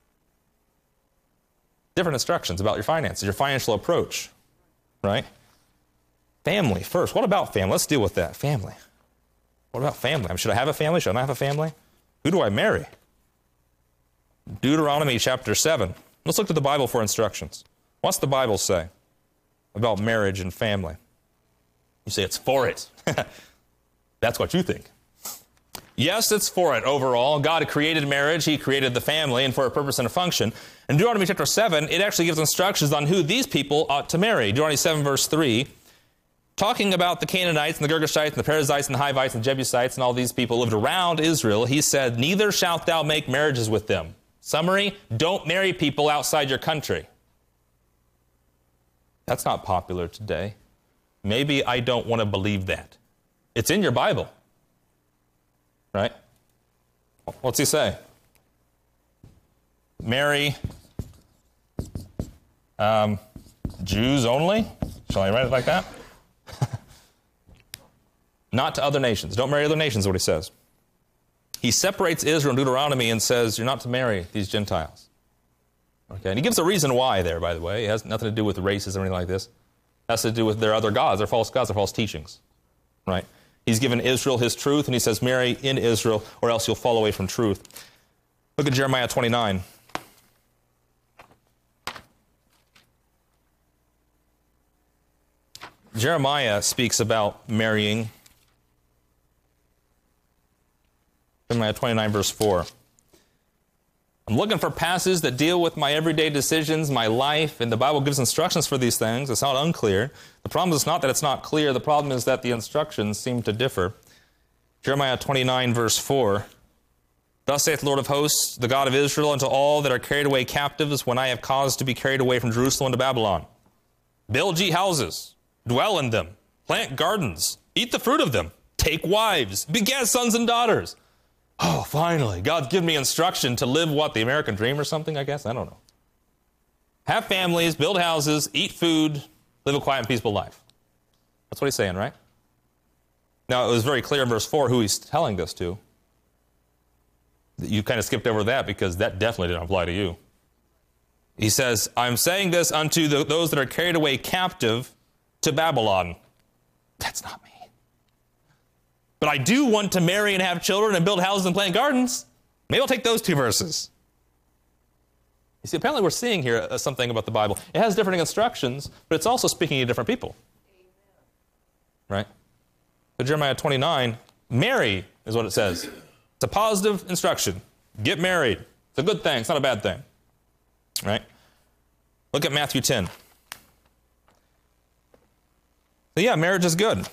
Different instructions about your finances, your financial approach, right? Family first. What about family? Let's deal with that. Family. What about family? I mean, should I have a family? Should I not have a family? Who do I marry? Deuteronomy chapter seven. Let's look to the Bible for instructions. What's the Bible say about marriage and family? You say it's for it. That's what you think. Yes, it's for it overall. God created marriage. He created the family, and for a purpose and a function. In Deuteronomy chapter seven, it actually gives instructions on who these people ought to marry. Deuteronomy seven, verse three, talking about the Canaanites and the Girgashites and the Perizzites and the Hivites and the Jebusites and all these people lived around Israel, he said, neither shalt thou make marriages with them. Summary, don't marry people outside your country. That's not popular today. Maybe I don't want to believe that. It's in your Bible. Right? What's he say? Marry um, Jews only? Shall I write it like that? Not to other nations. Don't marry other nations, is what he says. He separates Israel in Deuteronomy and says, you're not to marry these Gentiles. Okay, and he gives a reason why there, by the way. It has nothing to do with races or anything like this. It has to do with their other gods, their false gods, their false teachings. Right? He's given Israel his truth, and he says, marry in Israel, or else you'll fall away from truth. Look at Jeremiah twenty-nine. Jeremiah speaks about marrying. Jeremiah twenty-nine, verse four. I'm looking for passages that deal with my everyday decisions, my life, and the Bible gives instructions for these things. It's not unclear. The problem is not that it's not clear. The problem is that the instructions seem to differ. Jeremiah twenty-nine, verse four. Thus saith the Lord of hosts, the God of Israel, unto all that are carried away captives, when I have caused to be carried away from Jerusalem to Babylon. Build ye houses, dwell in them, plant gardens, eat the fruit of them, take wives, beget sons and daughters. Oh, finally, God's given me instruction to live, what, the American dream or something, I guess? I don't know. Have families, build houses, eat food, live a quiet and peaceful life. That's what he's saying, right? Now, it was very clear in verse four who he's telling this to. You kind of skipped over that because that definitely didn't apply to you. He says, I'm saying this unto the, those that are carried away captive to Babylon. That's not me. But I do want to marry and have children and build houses and plant gardens. Maybe I'll take those two verses. You see, apparently we're seeing here uh, something about the Bible. It has different instructions, but it's also speaking to different people. Right? So Jeremiah twenty-nine, marry is what it says. It's a positive instruction. Get married. It's a good thing. It's not a bad thing. Right? Look at Matthew ten. So yeah, marriage is good.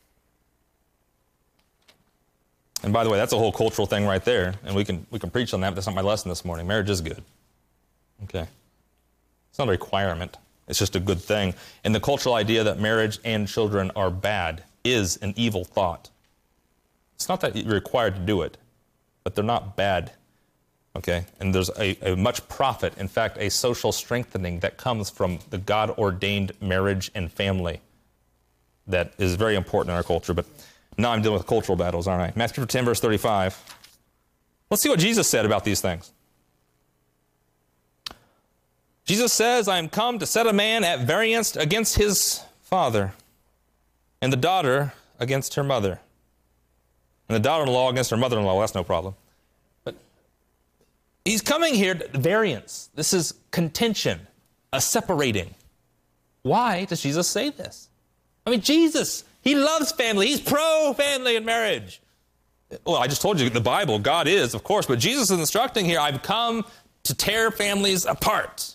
And by the way, that's a whole cultural thing right there, and we can we can preach on that, but that's not my lesson this morning. Marriage is good. Okay? It's not a requirement. It's just a good thing. And the cultural idea that marriage and children are bad is an evil thought. It's not that you're required to do it. but they're not bad. Okay? And there's a, a much profit, in fact, a social strengthening that comes from the God-ordained marriage and family that is very important in our culture. But now I'm dealing with cultural battles, aren't I? Matthew ten, verse thirty-five. Let's see what Jesus said about these things. Jesus says, I am come to set a man at variance against his father, and the daughter against her mother, and the daughter-in-law against her mother-in-law. Well, that's no problem. But he's coming here to variance. This is contention, a separating. Why does Jesus say this? I mean, Jesus, he loves family. He's pro-family and marriage. Well, I just told you the Bible, God is, of course, but Jesus is instructing here, I've come to tear families apart.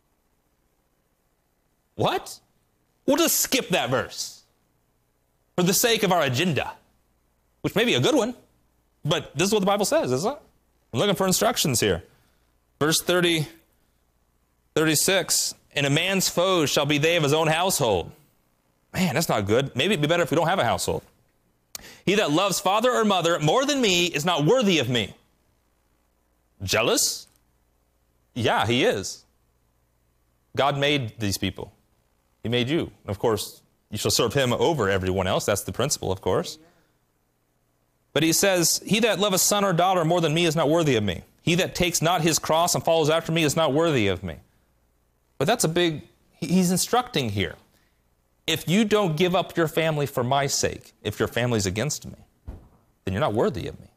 What? We'll just skip that verse for the sake of our agenda, which may be a good one, but this is what the Bible says, isn't it? I'm looking for instructions here. Verse thirty, thirty-six, and a man's foes shall be they of his own household. Man, that's not good. Maybe it'd be better if we don't have a household. He that loves father or mother more than me is not worthy of me. Jealous? Yeah, he is. God made these people. He made you. Of course, you shall serve him over everyone else. That's the principle, of course. But he says, he that loveth son or daughter more than me is not worthy of me. He that takes not his cross and follows after me is not worthy of me. But that's a big, he's instructing here. If you don't give up your family for my sake, if your family's against me, then you're not worthy of me.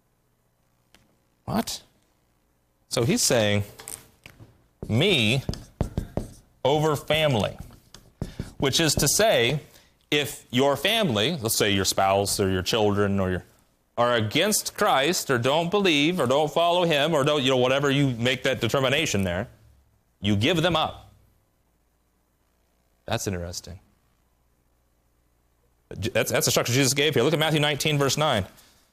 What? So he's saying, me over family. Which is to say, if your family, let's say your spouse or your children or your, are against Christ or don't believe or don't follow him or don't, you know, whatever you make that determination there, you give them up. That's interesting. That's, that's the instruction Jesus gave here. Look at Matthew nineteen, verse nine.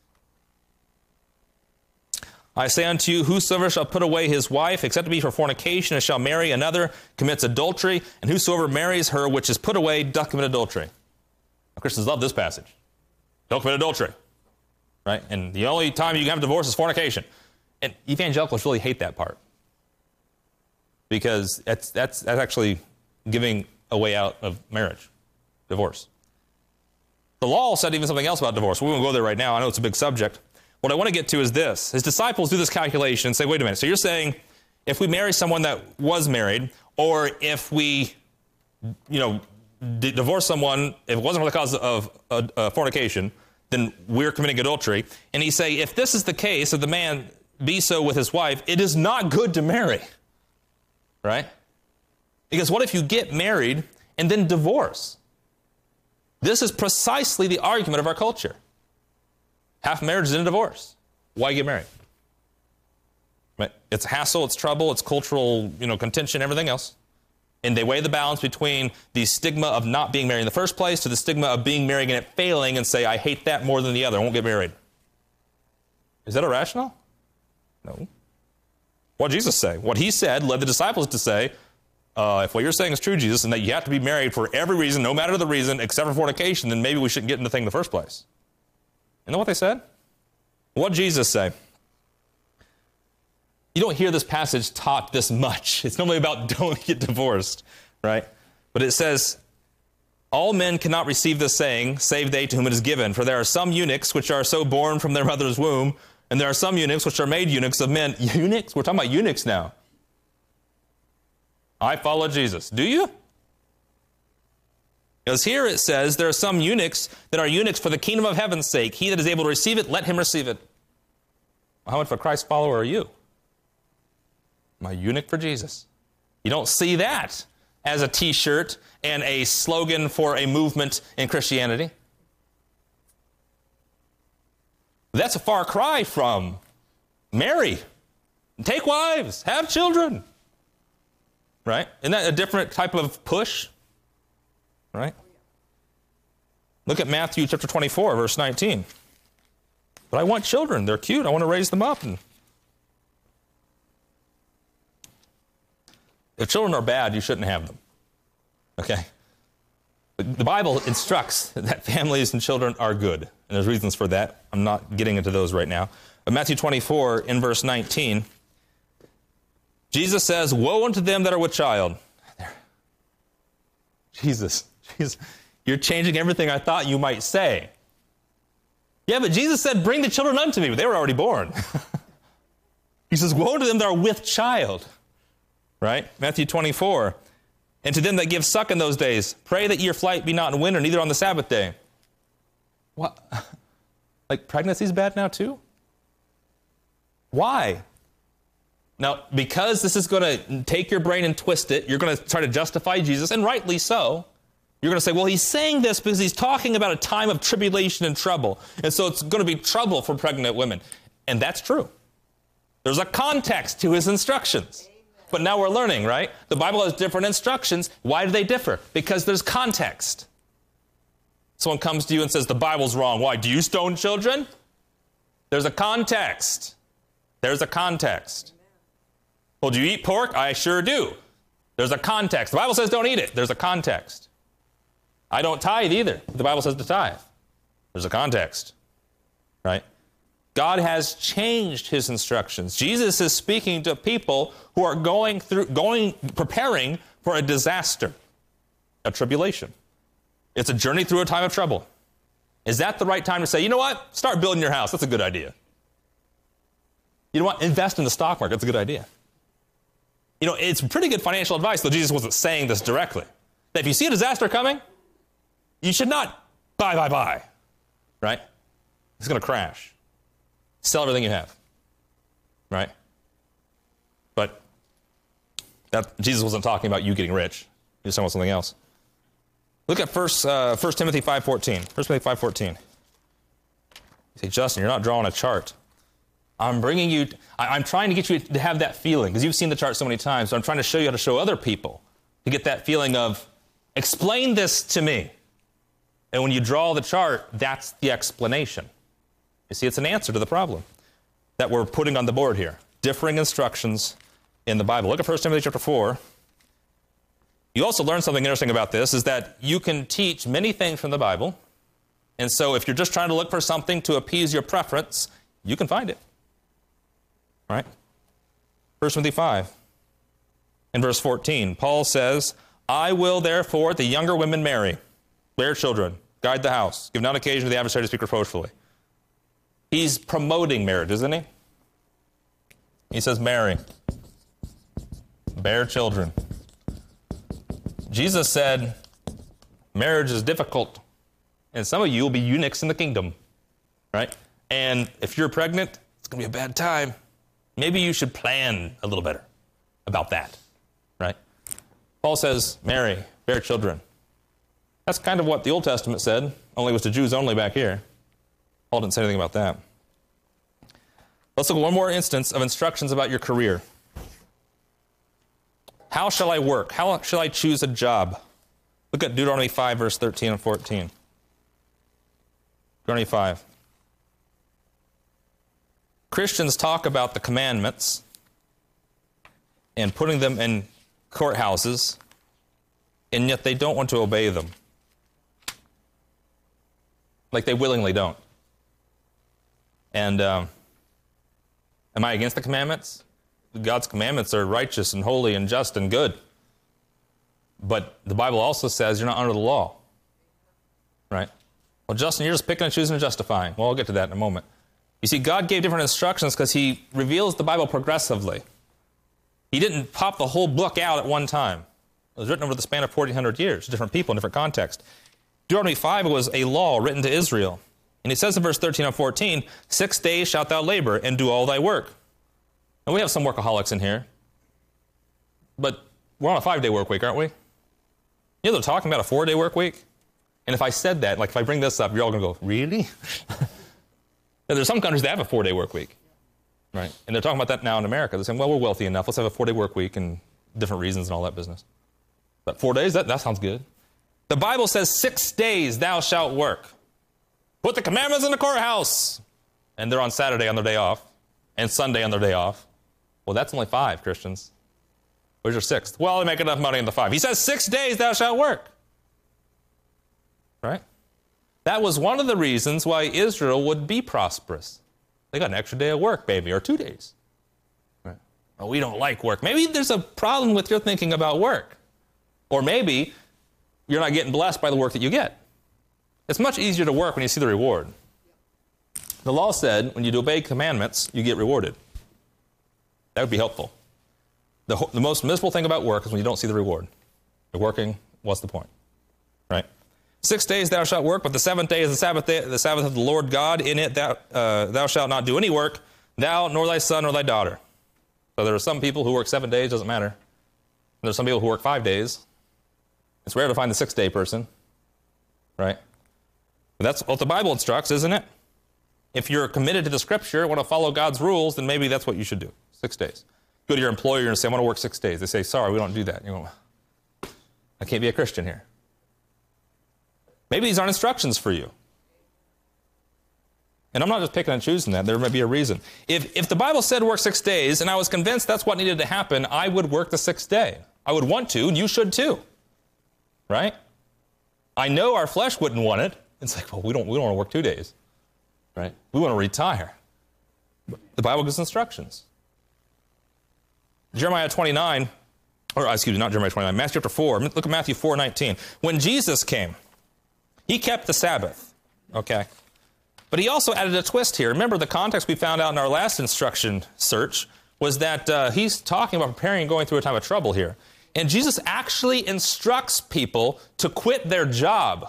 I say unto you, whosoever shall put away his wife, except it be for fornication, and shall marry another, commits adultery, and whosoever marries her which is put away doth commit adultery. Now, Christians love this passage. Don't commit adultery. Right? And the only time you can have a divorce is fornication. And evangelicals really hate that part. Because that's, that's, that's actually giving a way out of marriage, divorce. The law said even something else about divorce. We won't go there right now. I know it's a big subject. What I want to get to is this. His disciples do this calculation and say, wait a minute. So you're saying if we marry someone that was married, or if we, you know, d- divorce someone, if it wasn't for the cause of uh, uh, fornication, then we're committing adultery. And he say, if this is the case, if the man be so with his wife, it is not good to marry. Right? Because what if you get married and then divorce? This is precisely the argument of our culture. Half marriage is in a divorce. Why get married? Right? It's hassle, it's trouble, it's cultural, you know, contention, everything else. And they weigh the balance between the stigma of not being married in the first place to the stigma of being married and it failing and say, I hate that more than the other. I won't get married. Is that irrational? No. What did Jesus say? What he said led the disciples to say, uh, if what you're saying is true, Jesus, and that you have to be married for every reason, no matter the reason, except for fornication, then maybe we shouldn't get into the thing in the first place. You know what they said? What did Jesus say? You don't hear this passage taught this much. It's normally about don't get divorced, right? But it says, all men cannot receive this saying, save they to whom it is given. For there are some eunuchs which are so born from their mother's womb, and there are some eunuchs which are made eunuchs of men. Eunuchs? We're talking about eunuchs now. I follow Jesus. Do you? Because here it says, there are some eunuchs that are eunuchs for the kingdom of heaven's sake. He that is able to receive it, let him receive it. How much of a Christ follower are you? I'm a eunuch for Jesus. You don't see that as a t-shirt and a slogan for a movement in Christianity. That's a far cry from marry, take wives, have children. Right? Isn't that a different type of push? Right? Look at Matthew chapter twenty-four, verse nineteen. But I want children. They're cute. I want to raise them up. And if children are bad, you shouldn't have them. Okay? But the Bible instructs that families and children are good. And there's reasons for that. I'm not getting into those right now. But Matthew twenty-four, in verse nineteen, Jesus says, woe unto them that are with child. There. Jesus, Jesus, you're changing everything I thought you might say. Yeah, but Jesus said, bring the children unto me, but they were already born. He says, woe to them that are with child. Right? Matthew twenty-four, and to them that give suck in those days, pray that your flight be not in winter, neither on the Sabbath day. What? Like pregnancy's bad now too? Why? Now, because this is going to take your brain and twist it, you're going to try to justify Jesus, and rightly so. You're going to say, well, he's saying this because he's talking about a time of tribulation and trouble. And so it's going to be trouble for pregnant women. And that's true. There's a context to his instructions. But now we're learning, right? The Bible has different instructions. Why do they differ? Because there's context. Someone comes to you and says, the Bible's wrong. Why? Do you stone children? There's a context. There's a context. Well, do you eat pork? I sure do. There's a context. The Bible says don't eat it. There's a context. I don't tithe either. The Bible says to tithe. There's a context. Right? God has changed his instructions. Jesus is speaking to people who are going through, going, preparing for a disaster, a tribulation. It's a journey through a time of trouble. Is that the right time to say, you know what? Start building your house. That's a good idea. You know what? Invest in the stock market. That's a good idea. You know, it's pretty good financial advice, though Jesus wasn't saying this directly. That if you see a disaster coming, you should not buy, buy, buy. Right? It's going to crash. Sell everything you have. Right? But that, Jesus wasn't talking about you getting rich. He was talking about something else. Look at First uh, First Timothy five fourteen. First Timothy five fourteen. You say, Justin, you're not drawing a chart. I'm bringing you, I, I'm trying to get you to have that feeling, because you've seen the chart so many times, so I'm trying to show you how to show other people to get that feeling of, explain this to me. And when you draw the chart, that's the explanation. You see, it's an answer to the problem that we're putting on the board here. Differing instructions in the Bible. Look at First Timothy chapter four. You also learn something interesting about this, is that you can teach many things from the Bible. And so if you're just trying to look for something to appease your preference, you can find it. All right? First Timothy five. In verse fourteen, Paul says, I will therefore the younger women marry, bear children, guide the house, give none occasion to the adversary to speak reproachfully. He's promoting marriage, isn't he? He says, marry, bear children. Jesus said, marriage is difficult, and some of you will be eunuchs in the kingdom, right? And if you're pregnant, it's going to be a bad time. Maybe you should plan a little better about that, right? Paul says, marry, bear children. That's kind of what the Old Testament said, only it was to Jews only back here. Paul didn't say anything about that. Let's look at one more instance of instructions about your career. How shall I work? How shall I choose a job? Look at Deuteronomy five, verse thirteen and fourteen. Deuteronomy five. Christians talk about the commandments and putting them in courthouses, and yet they don't want to obey them. Like they willingly don't. And um, am I against the commandments? God's commandments are righteous and holy and just and good. But the Bible also says you're not under the law. Right? Well, Justin, you're just picking and choosing and justifying. Well, I'll get to that in a moment. You see, God gave different instructions because he reveals the Bible progressively. He didn't pop the whole book out at one time. It was written over the span of fourteen hundred years, different people in different context. Deuteronomy five was a law written to Israel. And he says in verse thirteen and fourteen, six days shalt thou labor and do all thy work. Now, we have some workaholics in here, but we're on a five-day work week, aren't we? You know, they're talking about a four-day work week. And if I said that, like if I bring this up, you're all going to go, really? And there's some countries that have a four-day work week, right? And they're talking about that now in America. They're saying, well, we're wealthy enough. Let's have a four-day work week and different reasons and all that business. But four days, that, that sounds good. The Bible says six days thou shalt work. Put the commandments in the courthouse. And they're on Saturday on their day off and Sunday on their day off. Well, that's only five, Christians. Where's your sixth? Well, they make enough money in the five. He says six days thou shalt work. Right? That was one of the reasons why Israel would be prosperous. They got an extra day of work, baby, or two days. Right. Oh, we don't like work. Maybe there's a problem with your thinking about work. Or maybe you're not getting blessed by the work that you get. It's much easier to work when you see the reward. The law said when you obey commandments, you get rewarded. That would be helpful. The, the most miserable thing about work is when you don't see the reward. You're working, what's the point? Right? Six days thou shalt work, but the seventh day is the Sabbath day, the Sabbath of the Lord God. In it thou, uh, thou shalt not do any work, thou, nor thy son, nor thy daughter. So there are some people who work seven days, doesn't matter. And there's some people who work five days. It's rare to find the six-day person. Right? But that's what the Bible instructs, isn't it? If you're committed to the Scripture, want to follow God's rules, then maybe that's what you should do. Six days. Go to your employer and say, I want to work six days. They say, sorry, we don't do that. You go, I can't be a Christian here. Maybe these aren't instructions for you. And I'm not just picking and choosing that. There may be a reason. If, if the Bible said work six days, and I was convinced that's what needed to happen, I would work the sixth day. I would want to, and you should too. Right? I know our flesh wouldn't want it. It's like, well, we don't, we don't want to work two days. Right? We want to retire. The Bible gives instructions. Jeremiah twenty-nine, or excuse me, not Jeremiah twenty-nine, Matthew chapter four. Look at Matthew four nineteen. When Jesus came, he kept the Sabbath. Okay? But he also added a twist here. Remember, the context we found out in our last instruction search was that uh, he's talking about preparing and going through a time of trouble here. And Jesus actually instructs people to quit their job.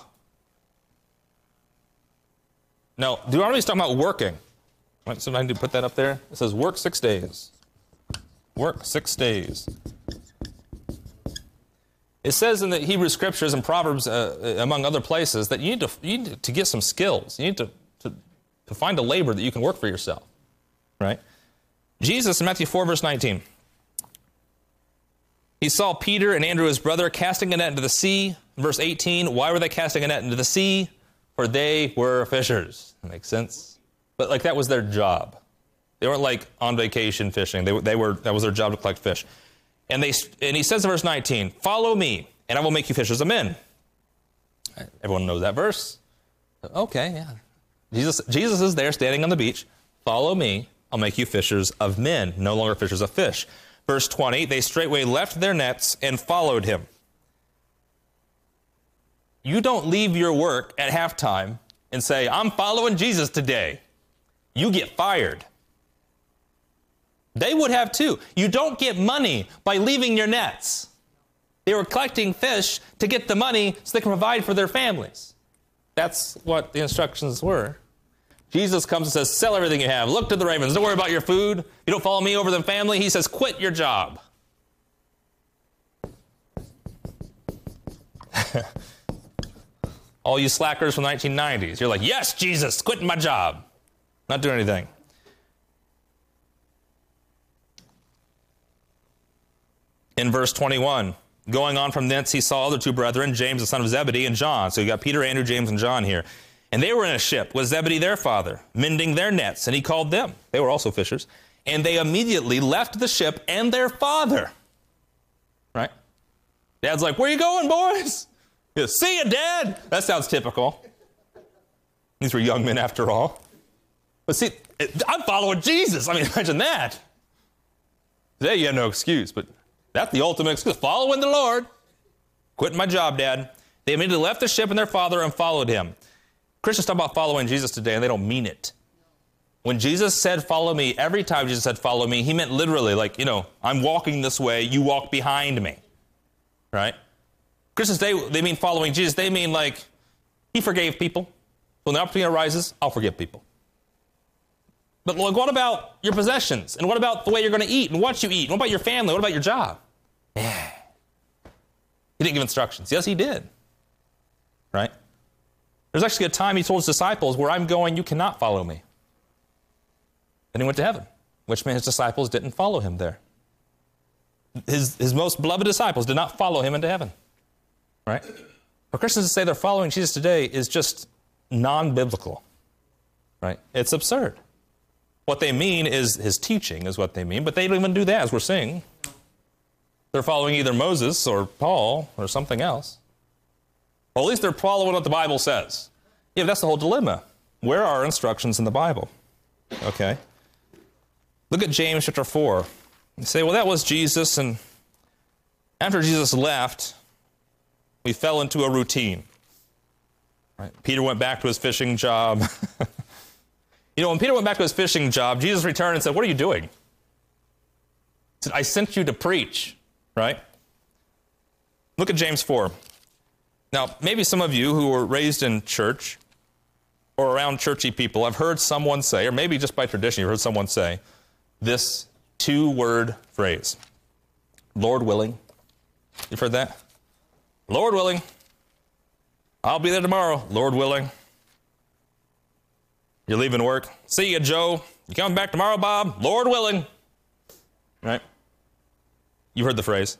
Now, Deuteronomy is talking about working. Right, so I need to put that up there. It says work six days. Work six days. It says in the Hebrew Scriptures and Proverbs, uh, among other places, that you need to, you need to get some skills. You need to, to, to find a labor that you can work for yourself. Right? Jesus, in Matthew four, verse nineteen, he saw Peter and Andrew, his brother, casting a net into the sea. Verse eighteen, why were they casting a net into the sea? For they were fishers. That makes sense. But like that was their job. They weren't like on vacation fishing. They, they were, that was their job to collect fish. And they and he says in verse nineteen, follow me, and I will make you fishers of men. Everyone knows that verse. Okay, yeah. Jesus, Jesus is there standing on the beach. Follow me, I'll make you fishers of men, no longer fishers of fish. Verse twenty, they straightway left their nets and followed him. You don't leave your work at halftime and say, I'm following Jesus today. You get fired. They would have too. You don't get money by leaving your nets. They were collecting fish to get the money so they can provide for their families. That's what the instructions were. Jesus comes and says, sell everything you have. Look to the ravens. Don't worry about your food. You don't follow me over the family. He says, quit your job. All you slackers from the nineteen nineties, you're like, yes, Jesus, quitting my job. Not doing anything. In verse twenty-one, going on from thence, he saw other two brethren, James the son of Zebedee and John. So you got Peter, Andrew, James, and John here. And they were in a ship with Zebedee their father, mending their nets. And he called them. They were also fishers. And they immediately left the ship and their father. Right? Dad's like, where you going, boys? Yeah, see you, Dad. That sounds typical. These were young men after all. But see, I'm following Jesus. I mean, imagine that. Today you have no excuse, but that's the ultimate excuse. Following the Lord. Quitting my job, Dad. They immediately left the ship and their father and followed him. Christians talk about following Jesus today, and they don't mean it. When Jesus said, follow me, every time Jesus said, follow me, he meant literally, like, you know, I'm walking this way, you walk behind me. Right? Christians, they, they mean following Jesus. They mean, like, he forgave people. When the opportunity arises, I'll forgive people. But like, what about your possessions? And what about the way you're going to eat and what you eat? And what about your family? What about your job? Yeah. He didn't give instructions. Yes, he did. Right? There's actually a time he told his disciples, where I'm going, you cannot follow me. Then he went to heaven, which meant his disciples didn't follow him there. His, his most beloved disciples did not follow him into heaven. Right? For Christians to say they're following Jesus today is just non-biblical. Right? It's absurd. What they mean is his teaching is what they mean, but they don't even do that, as we're seeing. They're following either Moses or Paul or something else. Well, at least they're following what the Bible says. Yeah, that's the whole dilemma. Where are our instructions in the Bible? Okay. Look at James chapter four. You say, well, that was Jesus, and after Jesus left, we fell into a routine. Right? Peter went back to his fishing job. You know, when Peter went back to his fishing job, Jesus returned and said, what are you doing? He said, I sent you to preach, right? Look at James four. Now, maybe some of you who were raised in church or around churchy people have heard someone say, or maybe just by tradition you've heard someone say, this two-word phrase, Lord willing. You've heard that? Lord willing. I'll be there tomorrow, Lord willing. You're leaving work. See you, Joe. You coming back tomorrow, Bob? Lord willing. Right? You heard the phrase.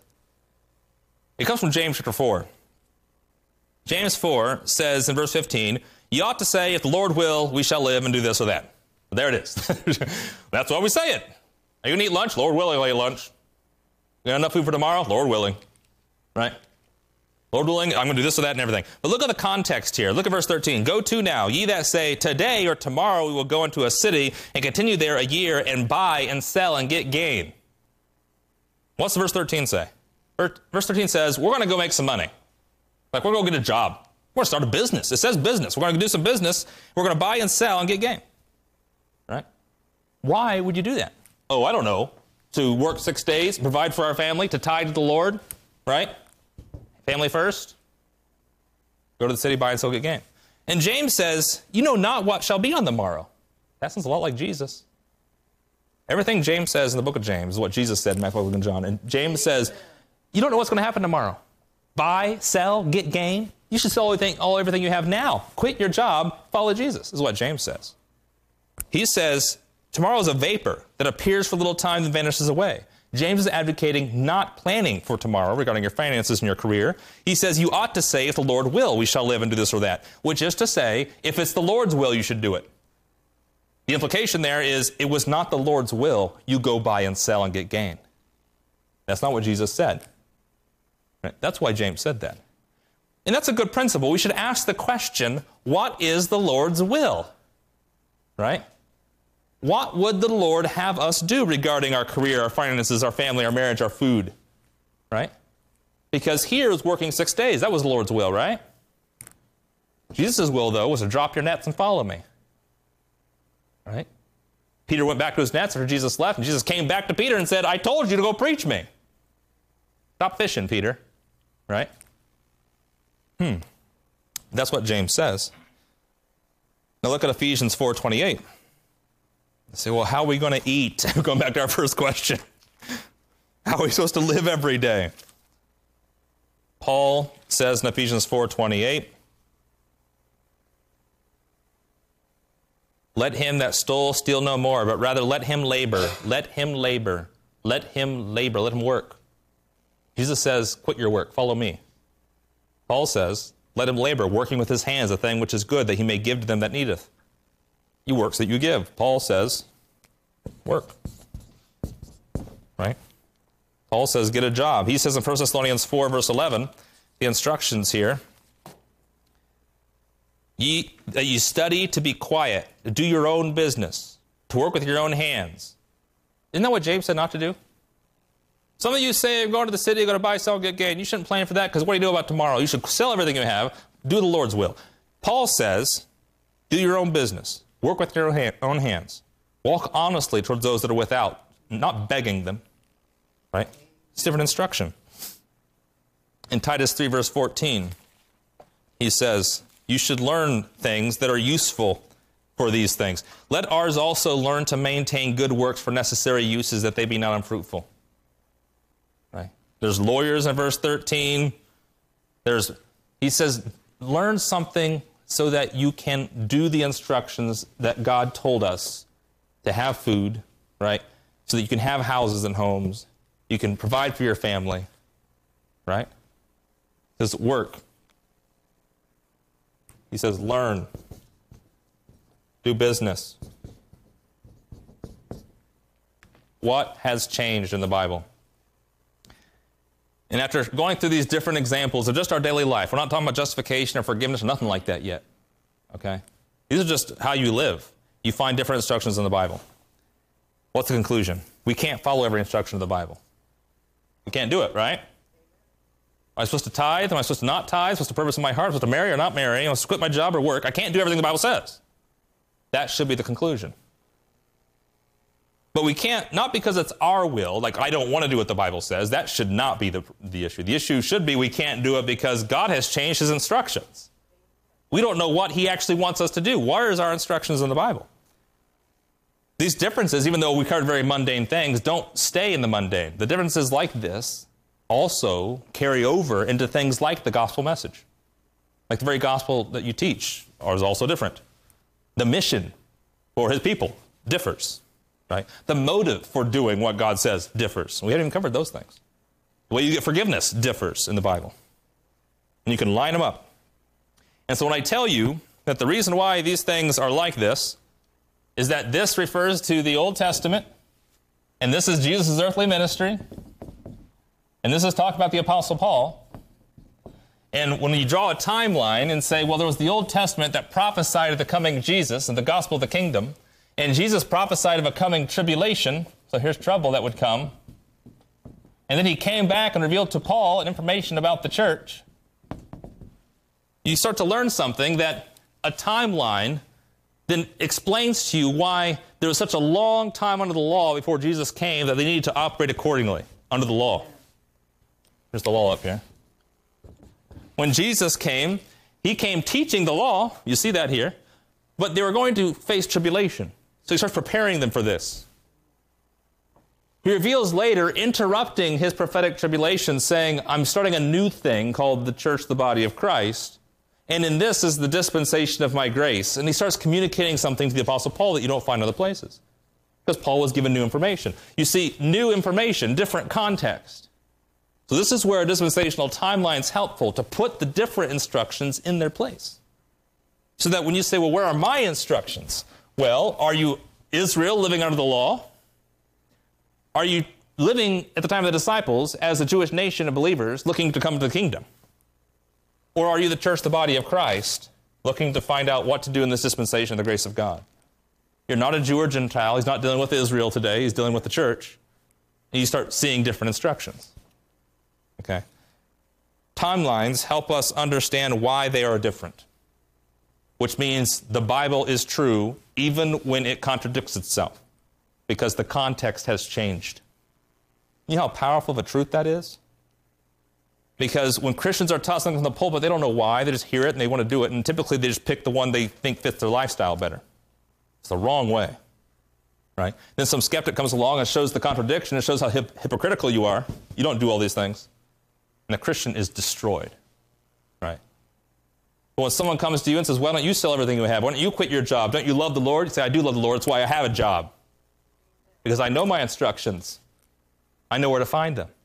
It comes from James chapter four. James four says in verse fifteen, you ought to say, if the Lord will, we shall live and do this or that. There it is. That's why we say it. Are you going to eat lunch? Lord willing, I'll eat lunch. You got enough food for tomorrow? Lord willing. Right? Lord willing, I'm going to do this or that and everything. But look at the context here. Look at verse thirteen. Go to now, ye that say, today or tomorrow we will go into a city and continue there a year and buy and sell and get gain. What's verse thirteen say? Verse thirteen says, we're going to go make some money. Like, we're going to go get a job. We're going to start a business. It says business. We're going to do some business. We're going to buy and sell and get gain. Right? Why would you do that? Oh, I don't know. To work six days, provide for our family, to tithe to the Lord, right? Family first. Go to the city, buy and sell, get gain. And James says, you know not what shall be on the morrow. That sounds a lot like Jesus. Everything James says in the book of James is what Jesus said in Matthew, Luke, and John. And James says, you don't know what's going to happen tomorrow. Buy, sell, get gain. You should sell everything, all everything you have now. Quit your job, follow Jesus, is what James says. He says, tomorrow is a vapor that appears for a little time and vanishes away. James is advocating not planning for tomorrow regarding your finances and your career. He says you ought to say, if the Lord will, we shall live and do this or that, which is to say, if it's the Lord's will, you should do it. The implication there is it was not the Lord's will, you go buy and sell and get gain. That's not what Jesus said. Right? That's why James said that. And that's a good principle. We should ask the question, what is the Lord's will? Right? What would the Lord have us do regarding our career, our finances, our family, our marriage, our food? Right? Because here is working six days. That was the Lord's will, right? Jesus' will, though, was to drop your nets and follow me. Right? Peter went back to his nets after Jesus left, and Jesus came back to Peter and said, I told you to go preach me. Stop fishing, Peter. Right? Hmm. That's what James says. Now look at Ephesians four twenty-eight. You say, well, how are we going to eat? Going back to our first question. How are we supposed to live every day? Paul says in Ephesians four twenty-eight, let him that stole steal no more, but rather let him labor. Let him labor. Let him labor. Let him work. Jesus says, quit your work. Follow me. Paul says, let him labor, working with his hands, a thing which is good, that he may give to them that needeth. You works that you give. Paul says, work. Right? Paul says, get a job. He says in First Thessalonians four, verse eleven, the instructions here, ye, that ye study to be quiet, to do your own business, to work with your own hands. Isn't that what James said not to do? Some of you say, I'm going to the city, I'm going to buy, sell, get gain. You shouldn't plan for that, because what do you do about tomorrow? You should sell everything you have, do the Lord's will. Paul says, do your own business. Work with your own hands. Walk honestly towards those that are without, not begging them. Right? It's different instruction. In Titus three, verse fourteen, he says, you should learn things that are useful for these things. Let ours also learn to maintain good works for necessary uses, that they be not unfruitful. Right? There's lawyers in verse thirteen. There's, he says, learn something so that you can do the instructions that God told us to have food, right? So that you can have houses and homes. You can provide for your family, right? He says, work. He says, learn. Do business. What has changed in the Bible? And after going through these different examples of just our daily life, we're not talking about justification or forgiveness or nothing like that yet, okay? These are just how you live. you find different instructions in the Bible. What's the conclusion? We can't follow every instruction of the Bible. We can't do it, right? Am I supposed to tithe? Am I supposed to not tithe? Am I supposed to purpose in my heart? Am I supposed to marry or not marry? Am I supposed to quit my job or work? I can't do everything the Bible says. That should be the conclusion. But we can't, not because it's our will, like I don't want to do what the Bible says. That should not be the, the issue. The issue should be we can't do it because God has changed his instructions. We don't know what he actually wants us to do. Where is our instructions in the Bible? These differences, even though we covered very mundane things, don't stay in the mundane. The differences like this also carry over into things like the gospel message. Like the very gospel that you teach is also different. The mission for his people differs, right? The motive for doing what God says differs. We haven't even covered those things. The way you get forgiveness differs in the Bible. And you can line them up. And so when I tell you that the reason why these things are like this is that this refers to the Old Testament, and this is Jesus' earthly ministry, and this is talk about the Apostle Paul. And when you draw a timeline and say, well, there was the Old Testament that prophesied of the coming Jesus and the gospel of the kingdom, and Jesus prophesied of a coming tribulation, so here's trouble that would come. And then he came back and revealed to Paul information about the church. You start to learn something that a timeline then explains to you why there was such a long time under the law before Jesus came that they needed to operate accordingly under the law. There's the law up here. When Jesus came, he came teaching the law. You see that here. But they were going to face tribulation. So he starts preparing them for this. He reveals later, interrupting his prophetic tribulation, saying, I'm starting a new thing called the church, the body of Christ. And in this is the dispensation of my grace. And he starts communicating something to the Apostle Paul that you don't find in other places. Because Paul was given new information. You see, new information, different context. So this is where a dispensational timeline is helpful, to put the different instructions in their place. So that when you say, well, where are my instructions? Well, are you Israel living under the law? Are you living at the time of the disciples as a Jewish nation of believers looking to come to the kingdom? Or are you the church, the body of Christ, looking to find out what to do in this dispensation of the grace of God? You're not a Jew or Gentile. He's not dealing with Israel today. He's dealing with the church. And you start seeing different instructions. Okay? Timelines help us understand why they are different, which means the Bible is true even when it contradicts itself, because the context has changed. You know how powerful of a truth that is? Because when Christians are taught something from the pulpit, they don't know why. They just hear it and they want to do it. And typically they just pick the one they think fits their lifestyle better. It's the wrong way, right? Then some skeptic comes along and shows the contradiction. It shows how hip- hypocritical you are. You don't do all these things. And the Christian is destroyed, right? But when someone comes to you and says, why don't you sell everything you have? Why don't you quit your job? Don't you love the Lord? You say, I do love the Lord. That's why I have a job. Because I know my instructions. I know where to find them.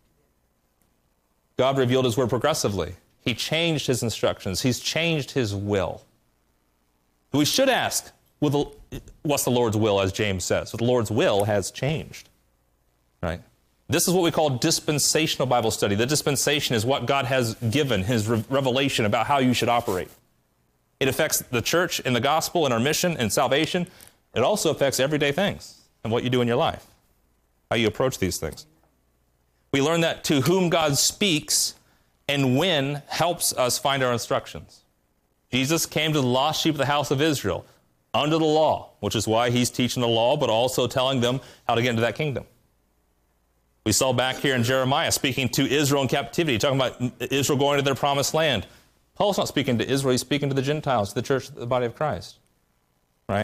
God revealed his word progressively. He changed his instructions. He's changed his will. We should ask, will the, what's the Lord's will, as James says? So the Lord's will has changed, right? This is what we call dispensational Bible study. The dispensation is what God has given, his re- revelation about how you should operate. It affects the church and the gospel and our mission and salvation. It also affects everyday things and what you do in your life, how you approach these things. We learn that to whom God speaks and when helps us find our instructions. Jesus came to the lost sheep of the house of Israel under the law, which is why he's teaching the law, but also telling them how to get into that kingdom. We saw back here in Jeremiah speaking to Israel in captivity, talking about Israel going to their promised land. Paul's not speaking to Israel, he's speaking to the Gentiles, to the church, the body of Christ. Right?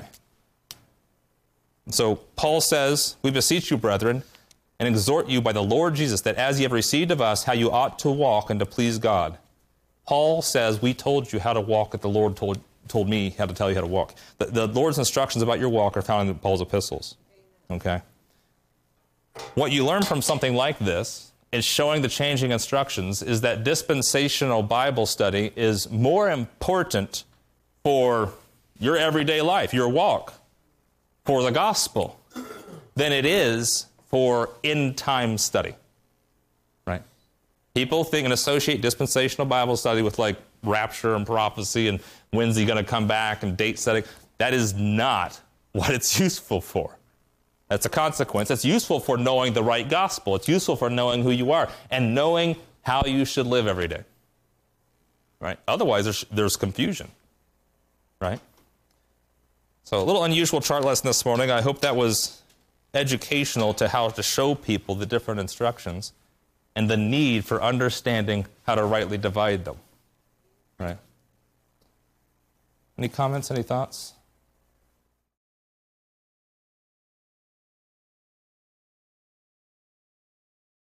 So Paul says, we beseech you, brethren, and exhort you by the Lord Jesus, that as ye have received of us how you ought to walk and to please God. Paul says, we told you how to walk, that the Lord told, told me how to tell you how to walk. The, the Lord's instructions about your walk are found in Paul's epistles. Okay? What you learn from something like this is showing the changing instructions is that dispensational Bible study is more important for your everyday life, your walk, for the gospel, than it is for end-time study, right? People think and associate dispensational Bible study with like rapture and prophecy and when's he going to come back and date setting. That is not what it's useful for. That's a consequence. It's useful for knowing the right gospel. It's useful for knowing who you are and knowing how you should live every day. Right? Otherwise, there's, there's confusion. Right? So a little unusual chart lesson this morning. I hope that was educational to how to show people the different instructions and the need for understanding how to rightly divide them. Right? Any comments, any thoughts?